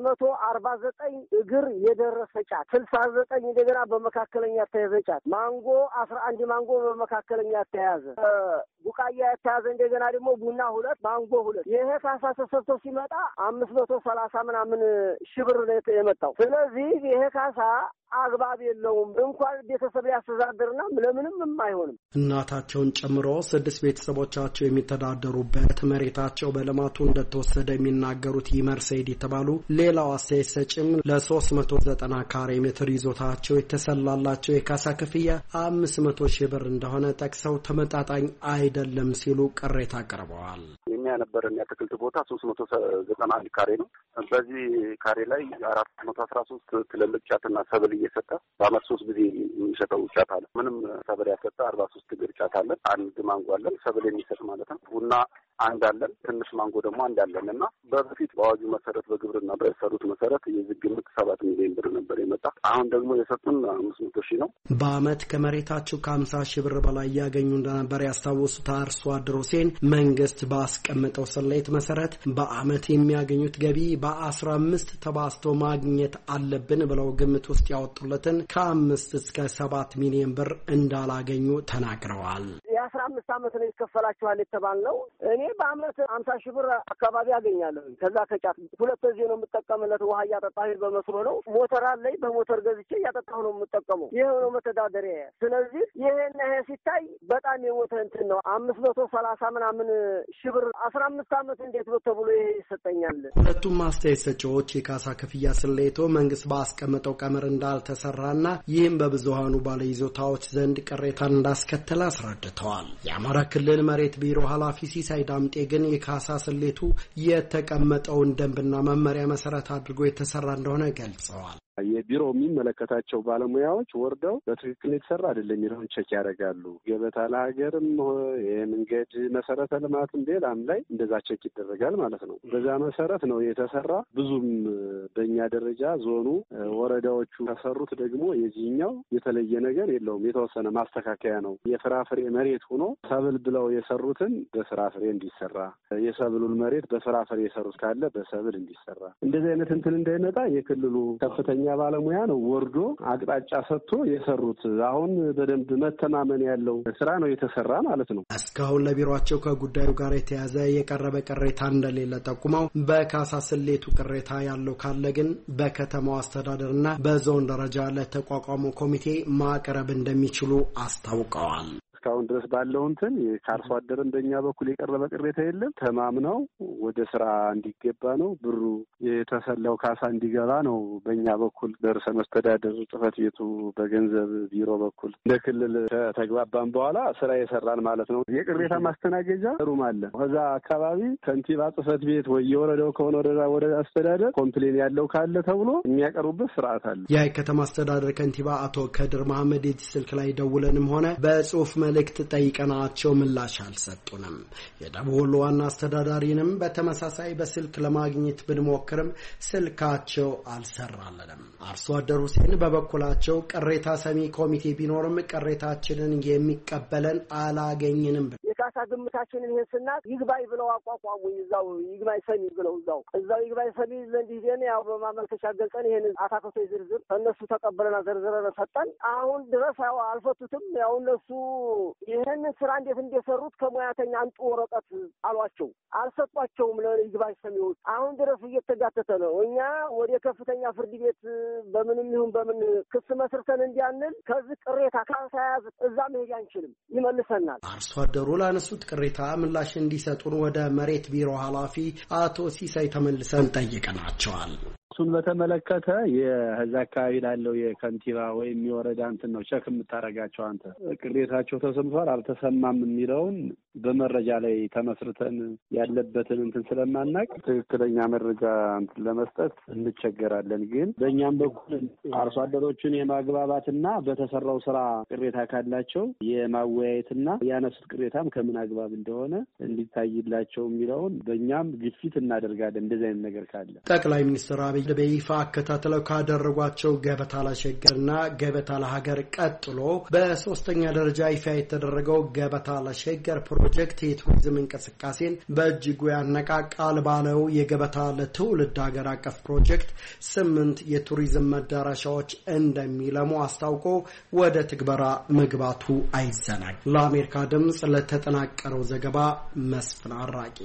449 እግር የደረሰ ጫት 69 እንደገና በመካከለኛ ተያዘ ጫት ማንጎ 11 ማንጎ በመካከለኛ ተያዘ ቡቃያ ያተያዘ እንደገና ደግሞ ቡና 2 ማንጎ 2 ይሄ ካሳ ተሰጥቶ ሲመጣ 530 ምናምን ሺህ ብር ነው የመጣው። ስለዚህ ይሄ ካሳ አግባብ የለውም። እንኳን ቤተሰብ ያስተዳድርና ለምንም አይሆንም። እናታቸውን ጨምሮ 6 ቤተሰቦቻቸው የሚተዳደሩበት መሬታቸው በልማቱ እንደተወሰደ የሚናገሩት ይመርሰይድ የተባሉ ሌላው አስተያየት ሰጭም ለ390 ካሬ ሜትር ይዞታቸው የተሰላላቸው የካሳ ክፍያ 500 ሺህ ብር እንደሆነ ጠቅሰው ተመጣጣኝ አይደለም ሲሉ ቅሬታ አቅርበዋል። የኛ ነበረን የአትክልት ቦታ 391 ካሬ ነው። በዚህ ካሬ ላይ 413 ትልልቅ ጫትና ሰብል እየሰጠ በአመት 3 ጊዜ የሚሰጠው ጫት አለ። ምንም ሰብል ያሰጠ 43 እግር ጫት አለ። አንድ ማንጎ አለን ሰብል የሚሰጥ ማለት ነው። ቡና አንድ አለን፣ ትንሽ ማንጎ ደግሞ አንድ አለን እና በፊት በአዋጁ መሰረት በግብርና በሰሩት መሰረት የዚህ ግምት 7 ሚሊዮን ብር ነበር የመጣ። አሁን ደግሞ የሰጡን 500 ሺህ ነው። በአመት ከመሬታቸው ከ50 ሺህ ብር በላይ ያገኙ እንደነበር ያስታወሱት አርሶ አደር ሁሴን መንግስት ባስቀመጠው ስሌት መሰረት በአመት የሚያገኙት ገቢ በ15 ተባዝቶ ማግኘት አለብን ብለው ግምት ውስጥ ያወጡለትን ከ5 እስከ 7 ሚሊዮን ብር እንዳላገኙ ተናግረዋል። ያ ለ15 ዓመት ነው ይከፈላችኋል የተባልነው። እኔ በአመት 50 ሺህ ብር አካባቢ አገኛለሁ። ከዛ ከጫት ሁለት ጊዜ ነው የምጠቀምለት። ውሃ እያጠጣሁ በመስሎ ነው። ሞተር አለኝ፣ በሞተር ገዝቼ እያጠጣሁ ነው የምጠቀመው። ይሄ ነው መተዳደሪያ። ስለዚህ ይሄን ይሄ ሲታይ በጣም የሞተ እንትን ነው። 530 ምናምን ሺህ ብር 15 ዓመት እንዴት ነው ተብሎ ይሄ ይሰጠኛል? ሁለቱም አስተያየት ሰጪዎች የካሳ ክፍያ ስሌቶ መንግስት ባስቀመጠው ቀመር እንዳልተሰራና ይህም በብዙሃኑ ባለይዞታዎች ዘንድ ቅሬታን እንዳስከተለ አስረድተዋል። የአማራ ክልል መሬት ቢሮ ኃላፊ ሲሳይ ዳምጤ ግን የካሳ ስሌቱ የተቀመጠውን ደንብና መመሪያ መሰረት አድርጎ የተሰራ እንደሆነ ገልጸዋል። የቢሮ የሚመለከታቸው ባለሙያዎች ወርደው በትክክል የተሰራ አይደለም የሚለውን ቼክ ያደርጋሉ። ገበታ ለሀገርም የመንገድ መሰረተ ልማትም ሌላም ላይ እንደዛ ቼክ ይደረጋል ማለት ነው። በዛ መሰረት ነው የተሰራ። ብዙም በእኛ ደረጃ ዞኑ ወረዳዎቹ ከሰሩት ደግሞ የዚህኛው የተለየ ነገር የለውም። የተወሰነ ማስተካከያ ነው። የፍራፍሬ መሬት ሆኖ ሰብል ብለው የሰሩትን በፍራፍሬ እንዲሰራ፣ የሰብሉን መሬት በፍራፍሬ የሰሩት ካለ በሰብል እንዲሰራ፣ እንደዚህ አይነት እንትን እንዳይመጣ የክልሉ ከፍተኛ ባለሙያ ነው ወርዶ አቅጣጫ ሰጥቶ የሰሩት። አሁን በደንብ መተማመን ያለው ስራ ነው የተሰራ ማለት ነው። እስካሁን ለቢሮአቸው ከጉዳዩ ጋር የተያዘ የቀረበ ቅሬታ እንደሌለ ጠቁመው በካሳ ስሌቱ ቅሬታ ያለው ካለ ግን በከተማው አስተዳደርና በዞን ደረጃ ለተቋቋመው ኮሚቴ ማቅረብ እንደሚችሉ አስታውቀዋል። እስካሁን ድረስ ባለው እንትን ከአርሶ አደር እንደኛ በኩል የቀረበ ቅሬታ የለም። ተማምነው ወደ ስራ እንዲገባ ነው። ብሩ የተሰላው ካሳ እንዲገባ ነው በእኛ በኩል በርዕሰ መስተዳድር ጽሕፈት ቤቱ በገንዘብ ቢሮ በኩል እንደ ክልል ተግባባን በኋላ ስራ የሰራን ማለት ነው። የቅሬታ ማስተናገጃ ሩም አለ። ከዛ አካባቢ ከንቲባ ጽሕፈት ቤት ወይ የወረዳው ከሆነ ወረዳ አስተዳደር ኮምፕሌን ያለው ካለ ተብሎ የሚያቀርቡበት ስርዓት አለ። የከተማ አስተዳደር ከንቲባ አቶ ከድር መሐመድ ስልክ ላይ ደውለንም ሆነ በጽሁፍ መልእክት ጠይቀናቸው ምላሽ አልሰጡንም። የደቡብ ወሎ ዋና አስተዳዳሪንም በተመሳሳይ በስልክ ለማግኘት ብንሞክርም ስልካቸው አልሰራልንም። አርሶ አደር ሁሴን በበኩላቸው ቅሬታ ሰሚ ኮሚቴ ቢኖርም ቅሬታችንን የሚቀበለን አላገኘንም። የካሳ ግምታችንን ይሄን ስናት ይግባይ ብለው አቋቋሙ። ይዛው ይግባይ ሰሚ ብለው እዛው ይግባይ ሰሚ ዘንድ ይዘን ያው በማመልከቻ ገልጸን ይሄን አታከቶ ዝርዝር እነሱ ተቀበለና ዘርዝረን ሰጠን። አሁን ድረስ ያው አልፈቱትም። ያው እነሱ ይሄን ስራ እንዴት እንደሰሩት ከሙያተኛ አንጡ ወረቀት አሏቸው፣ አልሰጧቸውም ለይግባይ ሰሚዎች። አሁን ድረስ እየተጋተተ ነው። እኛ ወደ ከፍተኛ ፍርድ ቤት በምንም ይሁን በምን ክስ መስርተን እንዲያንል ከዚህ ቅሬታ ካሳያዝ እዛ መሄድ አንችልም፣ ይመልሰናል። አርሶ አደሩ ላነሱት ቅሬታ ምላሽ እንዲሰጡን ወደ መሬት ቢሮ ኃላፊ አቶ ሲሳይ ተመልሰን ጠይቀናቸዋል። እሱን በተመለከተ የዛ አካባቢ ላለው የከንቲባ ወይም የወረዳ እንትን ነው ቸክ የምታረጋቸው። አንተ ቅሬታቸው ተሰምቷል አልተሰማም የሚለውን በመረጃ ላይ ተመስርተን ያለበትን እንትን ስለማናቅ ትክክለኛ መረጃ እንትን ለመስጠት እንቸገራለን። ግን በእኛም በኩል አርሶ አደሮችን የማግባባትና በተሰራው ስራ ቅሬታ ካላቸው የማወያየትና ያነሱት ቅሬታም ከምን አግባብ እንደሆነ እንዲታይላቸው የሚለውን በእኛም ግፊት እናደርጋለን። እንደዚህ አይነት ነገር ካለ ጠቅላይ ሚኒስትር አብይ በይፋ አከታትለው ካደረጓቸው ገበታ ለሸገርና ገበታ ለሀገር ቀጥሎ በሶስተኛ ደረጃ ይፋ የተደረገው ገበታ ለሸገር ፕሮጀክት የቱሪዝም እንቅስቃሴን በእጅጉ ያነቃቃል ባለው የገበታ ለትውልድ ሀገር አቀፍ ፕሮጀክት 8 የቱሪዝም መዳረሻዎች እንደሚለሙ አስታውቆ ወደ ትግበራ መግባቱ አይዘነጋም። ለአሜሪካ ድምጽ ለተጠናቀረው ዘገባ መስፍን አራቂ።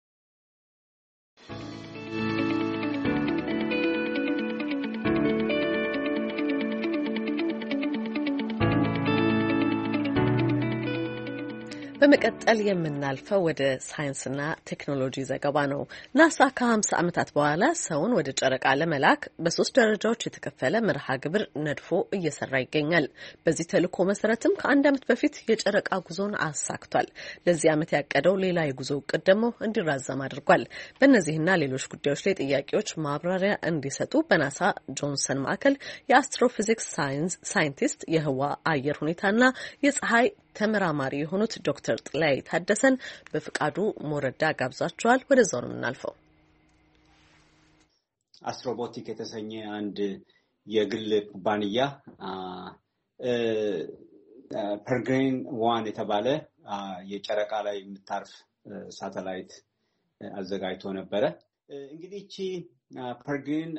በመቀጠል የምናልፈው ወደ ሳይንስና ቴክኖሎጂ ዘገባ ነው። ናሳ ከ50 ዓመታት በኋላ ሰውን ወደ ጨረቃ ለመላክ በ3 ደረጃዎች የተከፈለ መርሃ ግብር ነድፎ እየሰራ ይገኛል። በዚህ ተልዕኮ መሰረትም ከ1 ዓመት በፊት የጨረቃ ጉዞን አሳክቷል። ለዚህ ዓመት ያቀደው ሌላ የጉዞ እቅድ ደግሞ እንዲራዘም አድርጓል። በእነዚህና ሌሎች ጉዳዮች ላይ ጥያቄዎች ማብራሪያ እንዲሰጡ በናሳ ጆንሰን ማዕከል የአስትሮፊዚክስ ሳይንቲስት የህዋ አየር ሁኔታና የፀሐይ ተመራማሪ የሆኑት ዶክተር ጥላይ ታደሰን በፍቃዱ ሞረዳ ጋብዛቸዋል። ወደዛው ነው የምናልፈው። አስትሮቦቲክ የተሰኘ አንድ የግል ኩባንያ ፐርግሪን 1 የተባለ የጨረቃ ላይ የምታርፍ ሳተላይት አዘጋጅቶ ነበረ። እንግዲህ እቺ ፐርግሪን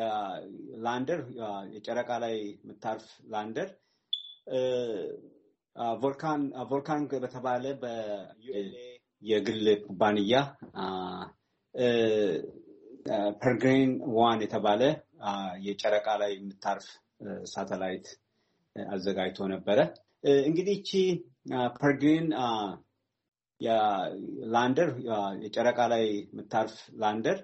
ላንደር የጨረቃ ላይ የምታርፍ ላንደር ቮልካን በተባለ በዩኤልኤ የግል ኩባንያ ፐርግሬን 1 የተባለ የጨረቃ ላይ የምታርፍ ሳተላይት አዘጋጅቶ ነበረ። እንግዲህ እቺ ፐርግሬን የላንደር የጨረቃ ላይ የምታርፍ ላንደር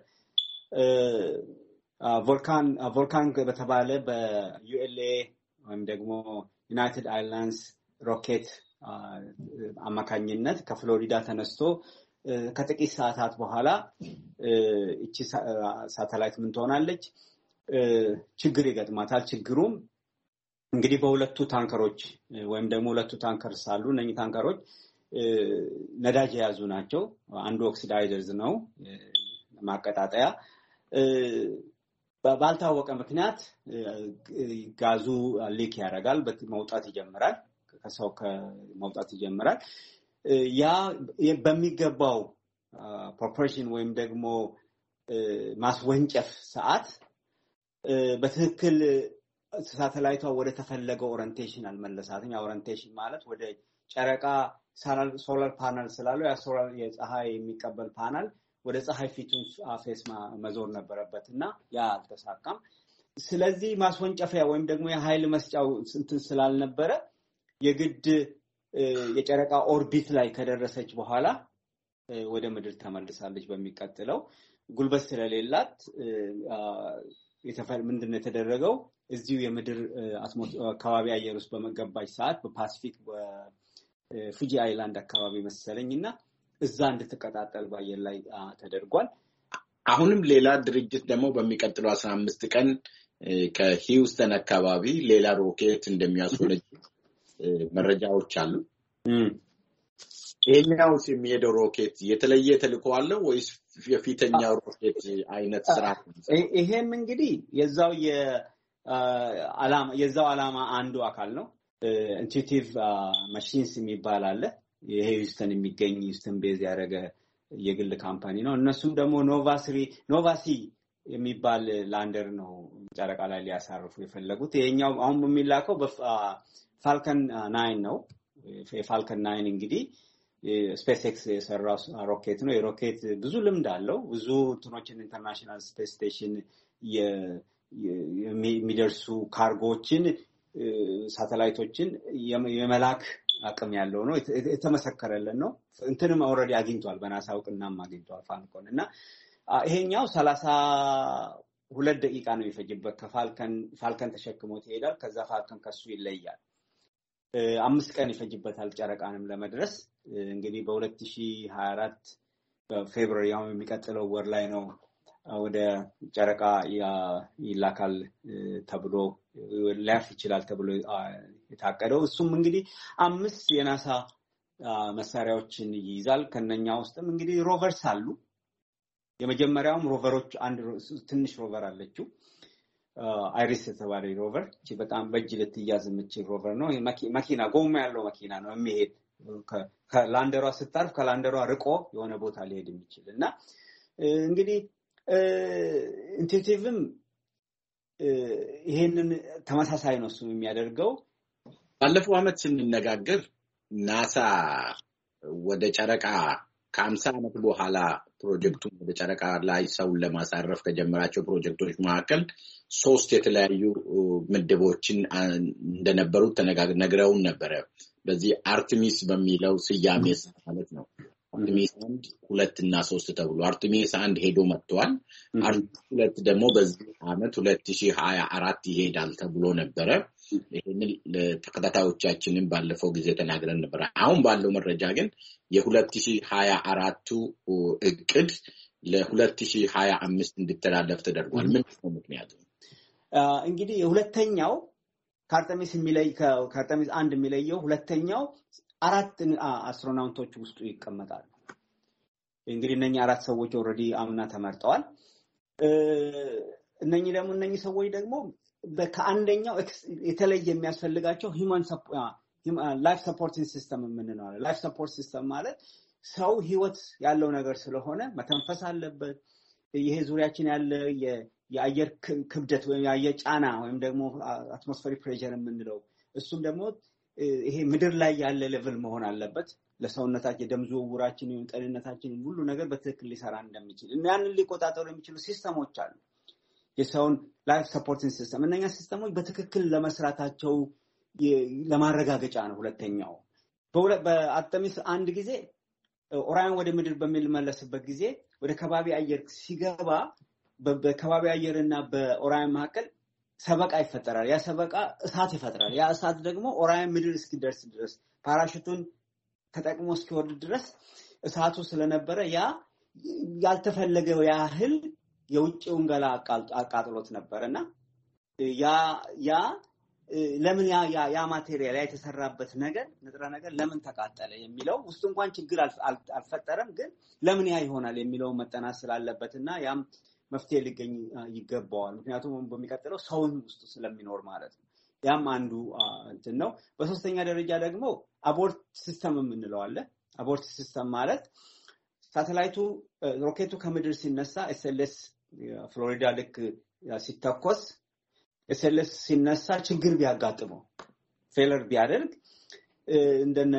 ቮልካን በተባለ በዩኤልኤ ወይም ደግሞ ዩናይትድ አይላንድስ ሮኬት አማካኝነት ከፍሎሪዳ ተነስቶ ከጥቂት ሰዓታት በኋላ እቺ ሳተላይት ምን ትሆናለች? ችግር ይገጥማታል። ችግሩም እንግዲህ በሁለቱ ታንከሮች ወይም ደግሞ ሁለቱ ታንከርስ አሉ። እነኚህ ታንከሮች ነዳጅ የያዙ ናቸው። አንዱ ኦክሲዳይዘርዝ ነው ማቀጣጠያ። ባልታወቀ ምክንያት ጋዙ ሊክ ያደርጋል፣ መውጣት ይጀምራል፣ ከሰው ከመውጣት ይጀምራል። ያ በሚገባው ፕሮፖርሽን ወይም ደግሞ ማስወንጨፍ ሰዓት በትክክል ሳተላይቷ ወደ ተፈለገው ኦሪንቴሽን አልመለሳትም። ያ ኦሪንቴሽን ማለት ወደ ጨረቃ ሶላር ፓናል ስላለው ያ ሶላር የፀሐይ የሚቀበል ፓናል ወደ ፀሐይ ፊቱን ፌስ መዞር ነበረበት እና ያ አልተሳካም። ስለዚህ ማስወንጨፊያ ወይም ደግሞ የኃይል መስጫው እንትን ስላልነበረ የግድ የጨረቃ ኦርቢት ላይ ከደረሰች በኋላ ወደ ምድር ተመልሳለች። በሚቀጥለው ጉልበት ስለሌላት ምንድነው የተደረገው? እዚሁ የምድር አካባቢ አየር ውስጥ በመገባች ሰዓት በፓሲፊክ በፉጂ አይላንድ አካባቢ መሰለኝና እዛ እንድትቀጣጠል በአየር ላይ ተደርጓል። አሁንም ሌላ ድርጅት ደግሞ በሚቀጥለው 15 ቀን ከሂውስተን አካባቢ ሌላ ሮኬት እንደሚያስወነጭ መረጃዎች አሉ። ይሄኛውስ የሚሄደው ሮኬት የተለየ ተልዕኮ አለው ወይስ የፊተኛው ሮኬት አይነት ስራ? ይሄም እንግዲህ የዛው ዓላማ አንዱ አካል ነው። ኢንቱቲቭ ማሽንስ የሚባል አለ። ይሄ ሂውስተን የሚገኝ ሂውስተን ቤዝ ያደረገ የግል ካምፓኒ ነው። እነሱም ደግሞ ኖቫሲ የሚባል ላንደር ነው ጨረቃ ላይ ሊያሳርፉ የፈለጉት። ይሄኛው አሁን የሚላከው በፋልከን 9 ነው። የፋልከን 9 እንግዲህ ስፔስ ኤክስ የሰራው ሮኬት ነው። የሮኬት ብዙ ልምድ አለው። ብዙ እንትኖችን ኢንተርናሽናል ስፔስ ስቴሽን የሚደርሱ ካርጎችን ሳተላይቶችን የመላክ አቅም ያለው ነው። የተመሰከረለን ነው። እንትንም ኦልሬዲ አግኝቷል። በናሳ እውቅናም አግኝቷል ፋልኮን እና ይሄኛው 32 ደቂቃ ነው የሚፈጅበት። ፋልከን ተሸክሞት ይሄዳል። ከዛ ፋልከን ከሱ ይለያል። 5 ቀን ይፈጅበታል ጨረቃንም ለመድረስ። እንግዲህ በ2024 በፌብሩዋሪ ያው የሚቀጥለው ወር ላይ ነው ወደ ጨረቃ ይላካል ተብሎ ሊያርፍ ይችላል ተብሎ የታቀደው። እሱም እንግዲህ 5 የናሳ መሳሪያዎችን ይይዛል። ከነኛ ውስጥም እንግዲህ ሮቨርስ አሉ። የመጀመሪያውም ሮቨሮች አንድ ትንሽ ሮቨር አለችው አይሪስ የተባለ ሮቨር። እቺ በጣም በእጅ ልትያዝ የምትችል ሮቨር ነው። መኪና ጎማ ያለው መኪና ነው የሚሄድ። ከላንደሯ ስታርፍ ከላንደሯ ርቆ የሆነ ቦታ ሊሄድ የሚችል እና እንግዲህ ኢንቱቲቭም ይሄንን ተመሳሳይ ነው እሱ የሚያደርገው። ባለፈው ዓመት ስንነጋገር ናሳ ወደ ጨረቃ ከ50 ዓመት በኋላ ፕሮጀክቱን ወደ ጨረቃ ላይ ሰውን ለማሳረፍ ከጀመራቸው ፕሮጀክቶች መካከል 3 የተለያዩ ምድቦችን እንደነበሩት ነግረውን ነበረ። በዚህ አርቴሚስ በሚለው ስያሜ ማለት ነው። አርቴሚስ 1፣ 2 እና 3 ተብሎ አርቴሚስ 1 ሄዶ መጥቷል። አርቴሚስ 2 ደግሞ በዚህ ዓመት 2024 ይሄዳል ተብሎ ነበረ። ይሄንን ለተከታታዮቻችንን ባለፈው ጊዜ ተናግረን ነበር። አሁን ባለው መረጃ ግን የ2024ቱ እቅድ ለ2025 እንዲተላለፍ ተደርጓል። ምን ነው ምክንያቱ? እንግዲህ ሁለተኛው ከአርቴሚስ 1 የሚለየው ሁለተኛው 4 አስትሮናውቶች ውስጡ ይቀመጣሉ። እንግዲህ እነኚህ 4 ሰዎች ኦልሬዲ አምና ተመርጠዋል። እነኚህ ሰዎች ደግሞ ከአንደኛው የተለየ የሚያስፈልጋቸው ላይፍ ሰፖርቲንግ ሲስተም የምንለው አለ። ላይፍ ሰፖርት ሲስተም ማለት ሰው ህይወት ያለው ነገር ስለሆነ መተንፈስ አለበት። ይሄ ዙሪያችን ያለ የአየር ክብደት ወይም የአየር ጫና ወይም ደግሞ አትሞስፌሪክ ፕሬሸር የምንለው እሱም ደግሞ ይሄ ምድር ላይ ያለ ሌቭል መሆን አለበት። ለሰውነታችን ደም ዝውውራችን ጤንነታችን ሁሉ ነገር በትክክል ሊሰራ እንደሚችል እና ያንን ሊቆጣጠሩ የሚችሉ ሲስተሞች አሉ። የሰውን ላይፍ ሰፖርቲንግ ሲስተም እነኛ ሲስተሞች በትክክል ለመስራታቸው ለማረጋገጫ ነው። ሁለተኛው በአርተሚስ አንድ ጊዜ ኦራያን ወደ ምድር በሚመለስበት ጊዜ ወደ ከባቢ አየር ሲገባ በከባቢ አየርና በኦራያን መካከል ሰበቃ ይፈጠራል። ያ ሰበቃ እሳት ይፈጥራል። ያ እሳት ደግሞ ኦራያን ምድር እስኪደርስ ድረስ ፓራሹቱን ተጠቅሞ እስኪወርድ ድረስ እሳቱ ስለነበረ ያ ያልተፈለገው ያህል የውጭውን ገላ አቃጥሎት ነበርና ያ ለምን ያ ማቴሪያል የተሰራበት ነገር ንጥረ ነገር ለምን ተቃጠለ የሚለው ውስጥ እንኳን ችግር አልፈጠረም፣ ግን ለምን ያ ይሆናል የሚለው መጠናት ስላለበትና ያም መፍትሄ ሊገኝ ይገባዋል። ምክንያቱም በሚቀጥለው ሰውን ውስጥ ስለሚኖር ማለት ነው። ያም አንዱ እንትን ነው። በሶስተኛ ደረጃ ደግሞ አቦርት ሲስተም የምንለው አለ። አቦርት ሲስተም ማለት ሳተላይቱ ሮኬቱ ከምድር ሲነሳ ኤስኤልኤስ ፍሎሪዳ ልክ ሲተኮስ ኤስኤልኤስ ሲነሳ ችግር ቢያጋጥመው ፌለር ቢያደርግ እንደነ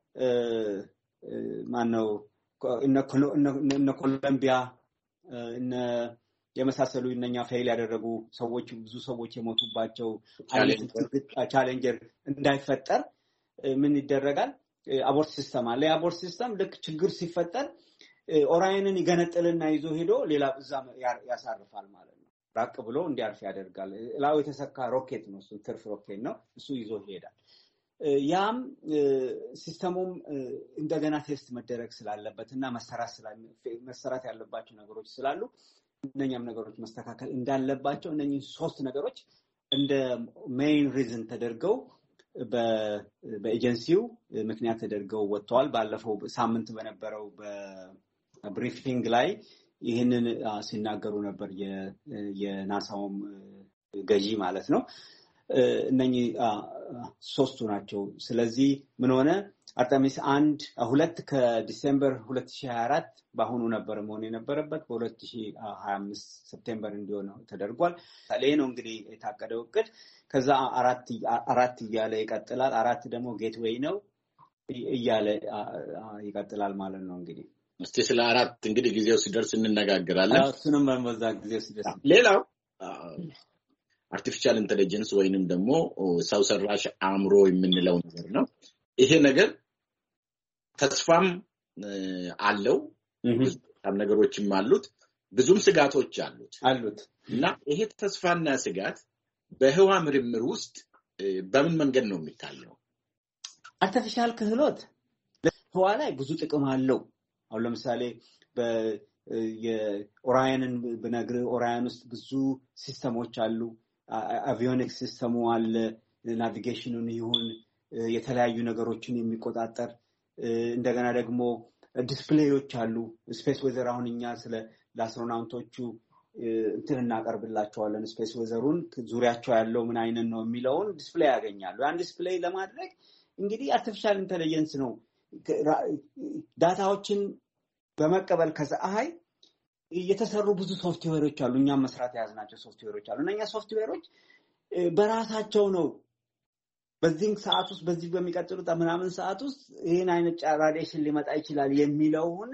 ማነው እነ ኮሎምቢያ እነ የመሳሰሉ እነኛ ፌል ያደረጉ ሰዎች ብዙ ሰዎች የሞቱባቸው ቻሌንጀር እንዳይፈጠር ምን ይደረጋል? አቦርት ሲስተም አለ። የአቦርት ሲስተም ልክ ችግር ሲፈጠር ኦራያንን ይገነጥልና ይዞ ሄዶ ሌላ እዛ ያሳርፋል ማለት ነው። ራቅ ብሎ እንዲያርፍ ያደርጋል። ላው የተሰካ ሮኬት ነው፣ እሱ ትርፍ ሮኬት ነው። እሱ ይዞ ይሄዳል። ያም ሲስተሙም እንደገና ቴስት መደረግ ስላለበትና መሰራት ያለባቸው ነገሮች ስላሉ እነኛም ነገሮች መስተካከል እንዳለባቸው እነኚህ ሶስት ነገሮች እንደ ሜይን ሪዝን ተደርገው በኤጀንሲው ምክንያት ተደርገው ወጥተዋል። ባለፈው ሳምንት በነበረው በብሪፊንግ ላይ ይህንን ሲናገሩ ነበር የናሳውም ገዢ ማለት ነው። እነኚህ ሶስቱ ናቸው። ስለዚህ ምን ሆነ? አርተሚስ 2 ከዲሴምበር 2024 በአሁኑ ነበር መሆን የነበረበት በ2025 ሴፕቴምበር እንዲሆን ተደርጓል። ይሄ ነው እንግዲህ የታቀደው እቅድ። ከዛ አራት እያለ ይቀጥላል። 4 ደግሞ ጌትዌይ ነው እያለ ይቀጥላል ማለት ነው። እንግዲህ እስቲ ስለ 4 እንግዲህ ጊዜው ሲደርስ እንነጋገራለን። እሱንም በዛ ጊዜው ሲደርስ ሌላው አርቲፊሻል ኢንተለጀንስ ወይንም ደግሞ ሰው ሰራሽ አእምሮ የምንለው ነገር ነው። ይሄ ነገር ተስፋም አለው፣ ብዙም ነገሮችም አሉት፣ ብዙም ስጋቶች አሉት እና ይሄ ተስፋና ስጋት በህዋ ምርምር ውስጥ በምን መንገድ ነው የሚታየው? አርቲፊሻል ክህሎት ህዋ ላይ ብዙ ጥቅም አለው። አሁን ለምሳሌ የኦራያንን ብነግር ኦራያን ውስጥ ብዙ ሲስተሞች አሉ። አቪዮኒክስ ሲስተሙ አለ፣ ናቪጌሽኑን ይሁን የተለያዩ ነገሮችን የሚቆጣጠር እንደገና ደግሞ ዲስፕሌዮች አሉ። ስፔስ ዌዘር አሁን እኛ ለአስትሮናውቶቹ እንትን እናቀርብላቸዋለን። ስፔስ ዌዘሩን ዙሪያቸው ያለው ምን አይነት ነው የሚለውን ዲስፕሌይ ያገኛሉ። ያን ዲስፕሌይ ለማድረግ እንግዲህ አርቲፊሻል ኢንተለጀንስ ነው ዳታዎችን በመቀበል ከፀሐይ የተሰሩ ብዙ ሶፍትዌሮች አሉ። እኛም መስራት የያዝናቸው ሶፍትዌሮች አሉ። እነኛ ሶፍትዌሮች በራሳቸው ነው በዚህ ሰዓት ውስጥ በዚህ በሚቀጥሉት ምናምን ሰዓት ውስጥ ይሄን አይነት ራዲዬሽን ሊመጣ ይችላል የሚለውን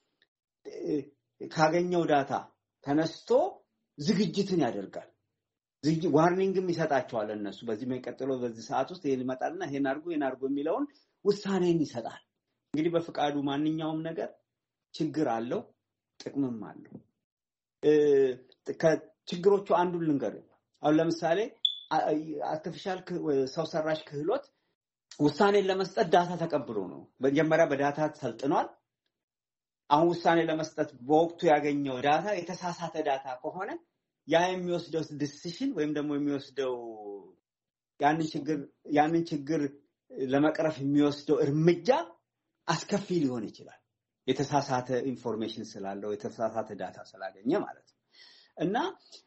ካገኘው ዳታ ተነስቶ ዝግጅትን ያደርጋል። ዋርኒንግም ይሰጣቸዋል። እነሱ በዚህ የሚቀጥለው በዚህ ሰዓት ውስጥ ይሄን ይመጣልና ይሄን አድርጉ የሚለውን ውሳኔን ይሰጣል። እንግዲህ በፍቃዱ ማንኛውም ነገር ችግር አለው፣ ጥቅምም አለው። ከችግሮቹ አንዱን ልንገር። አሁን ለምሳሌ አርቲፊሻል ሰው ሰራሽ ክህሎት ውሳኔን ለመስጠት ዳታ ተቀብሎ ነው። መጀመሪያ በዳታ ተሰልጥኗል። አሁን ውሳኔ ለመስጠት በወቅቱ ያገኘው ዳታ የተሳሳተ ዳታ ከሆነ ያ የሚወስደው ዲሲሽን ወይም ደግሞ የሚወስደው ያንን ችግር ለመቅረፍ የሚወስደው እርምጃ አስከፊ ሊሆን ይችላል። የተሳሳተ ኢንፎርሜሽን ስላለው የተሳሳተ ዳታ ስላገኘ ማለት ነው። እና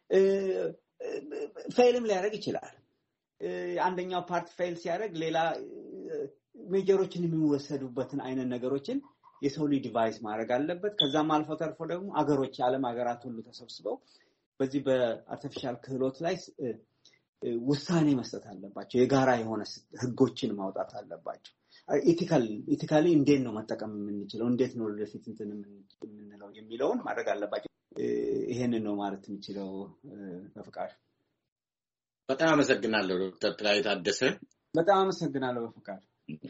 ፌልም ሊያደርግ ይችላል። አንደኛው ፓርት ፌል ሲያደርግ ሌላ ሜጀሮችን የሚወሰዱበትን አይነት ነገሮችን የሰው ልጅ ዲቫይስ ማድረግ አለበት። ከዛም አልፎ ተርፎ ደግሞ አገሮች የዓለም ሀገራት ሁሉ ተሰብስበው በዚህ በአርቲፊሻል ክህሎት ላይ ውሳኔ መስጠት አለባቸው። የጋራ የሆነ ህጎችን ማውጣት አለባቸው። ኢቲካሊ እንዴት ነው መጠቀም የምንችለው፣ እንዴት ነው ወደፊት እንትን የምንለው የሚለውን ማድረግ አለባቸው። ይሄንን ነው ማለት የምችለው። በፍቃድ በጣም አመሰግናለሁ ዶክተር ጥላዬ ታደሰ። በጣም አመሰግናለሁ በፍቃድ።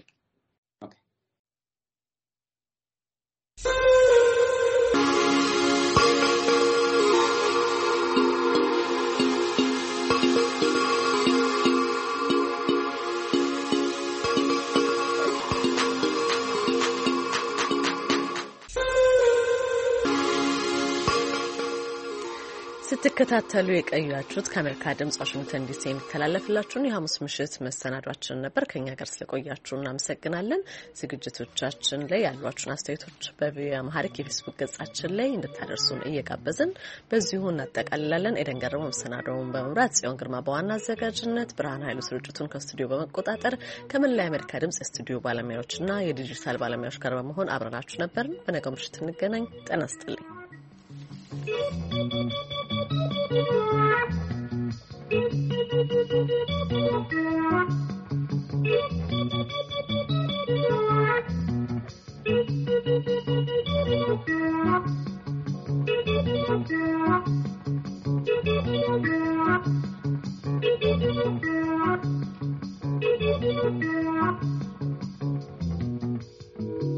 ስትከታተሉ የቆያችሁት ከአሜሪካ ድምጽ ዋሽንግተን ዲሲ የሚተላለፍላችሁን የሐሙስ ምሽት መሰናዷችን ነበር። ከኛ ጋር ስለቆያችሁ እናመሰግናለን። ዝግጅቶቻችን ላይ ያሏችሁን አስተያየቶች በቪኦኤ አማርኛ የፌስቡክ ገጻችን ላይ እንድታደርሱን እየጋበዝን በዚሁ እናጠቃልላለን። ኤደን ገረመው መሰናዶውን በመምራት፣ ጽዮን ግርማ በዋና አዘጋጅነት፣ ብርሃን ኃይሉ ስርጭቱን ከስቱዲዮ በመቆጣጠር ከመላ የአሜሪካ ድምጽ የስቱዲዮ ባለሙያዎችና የዲጂታል ባለሙያዎች ጋር በመሆን አብረናችሁ ነበርን። በነገው ምሽት እንገናኝ። ጤና ይስጥልኝ።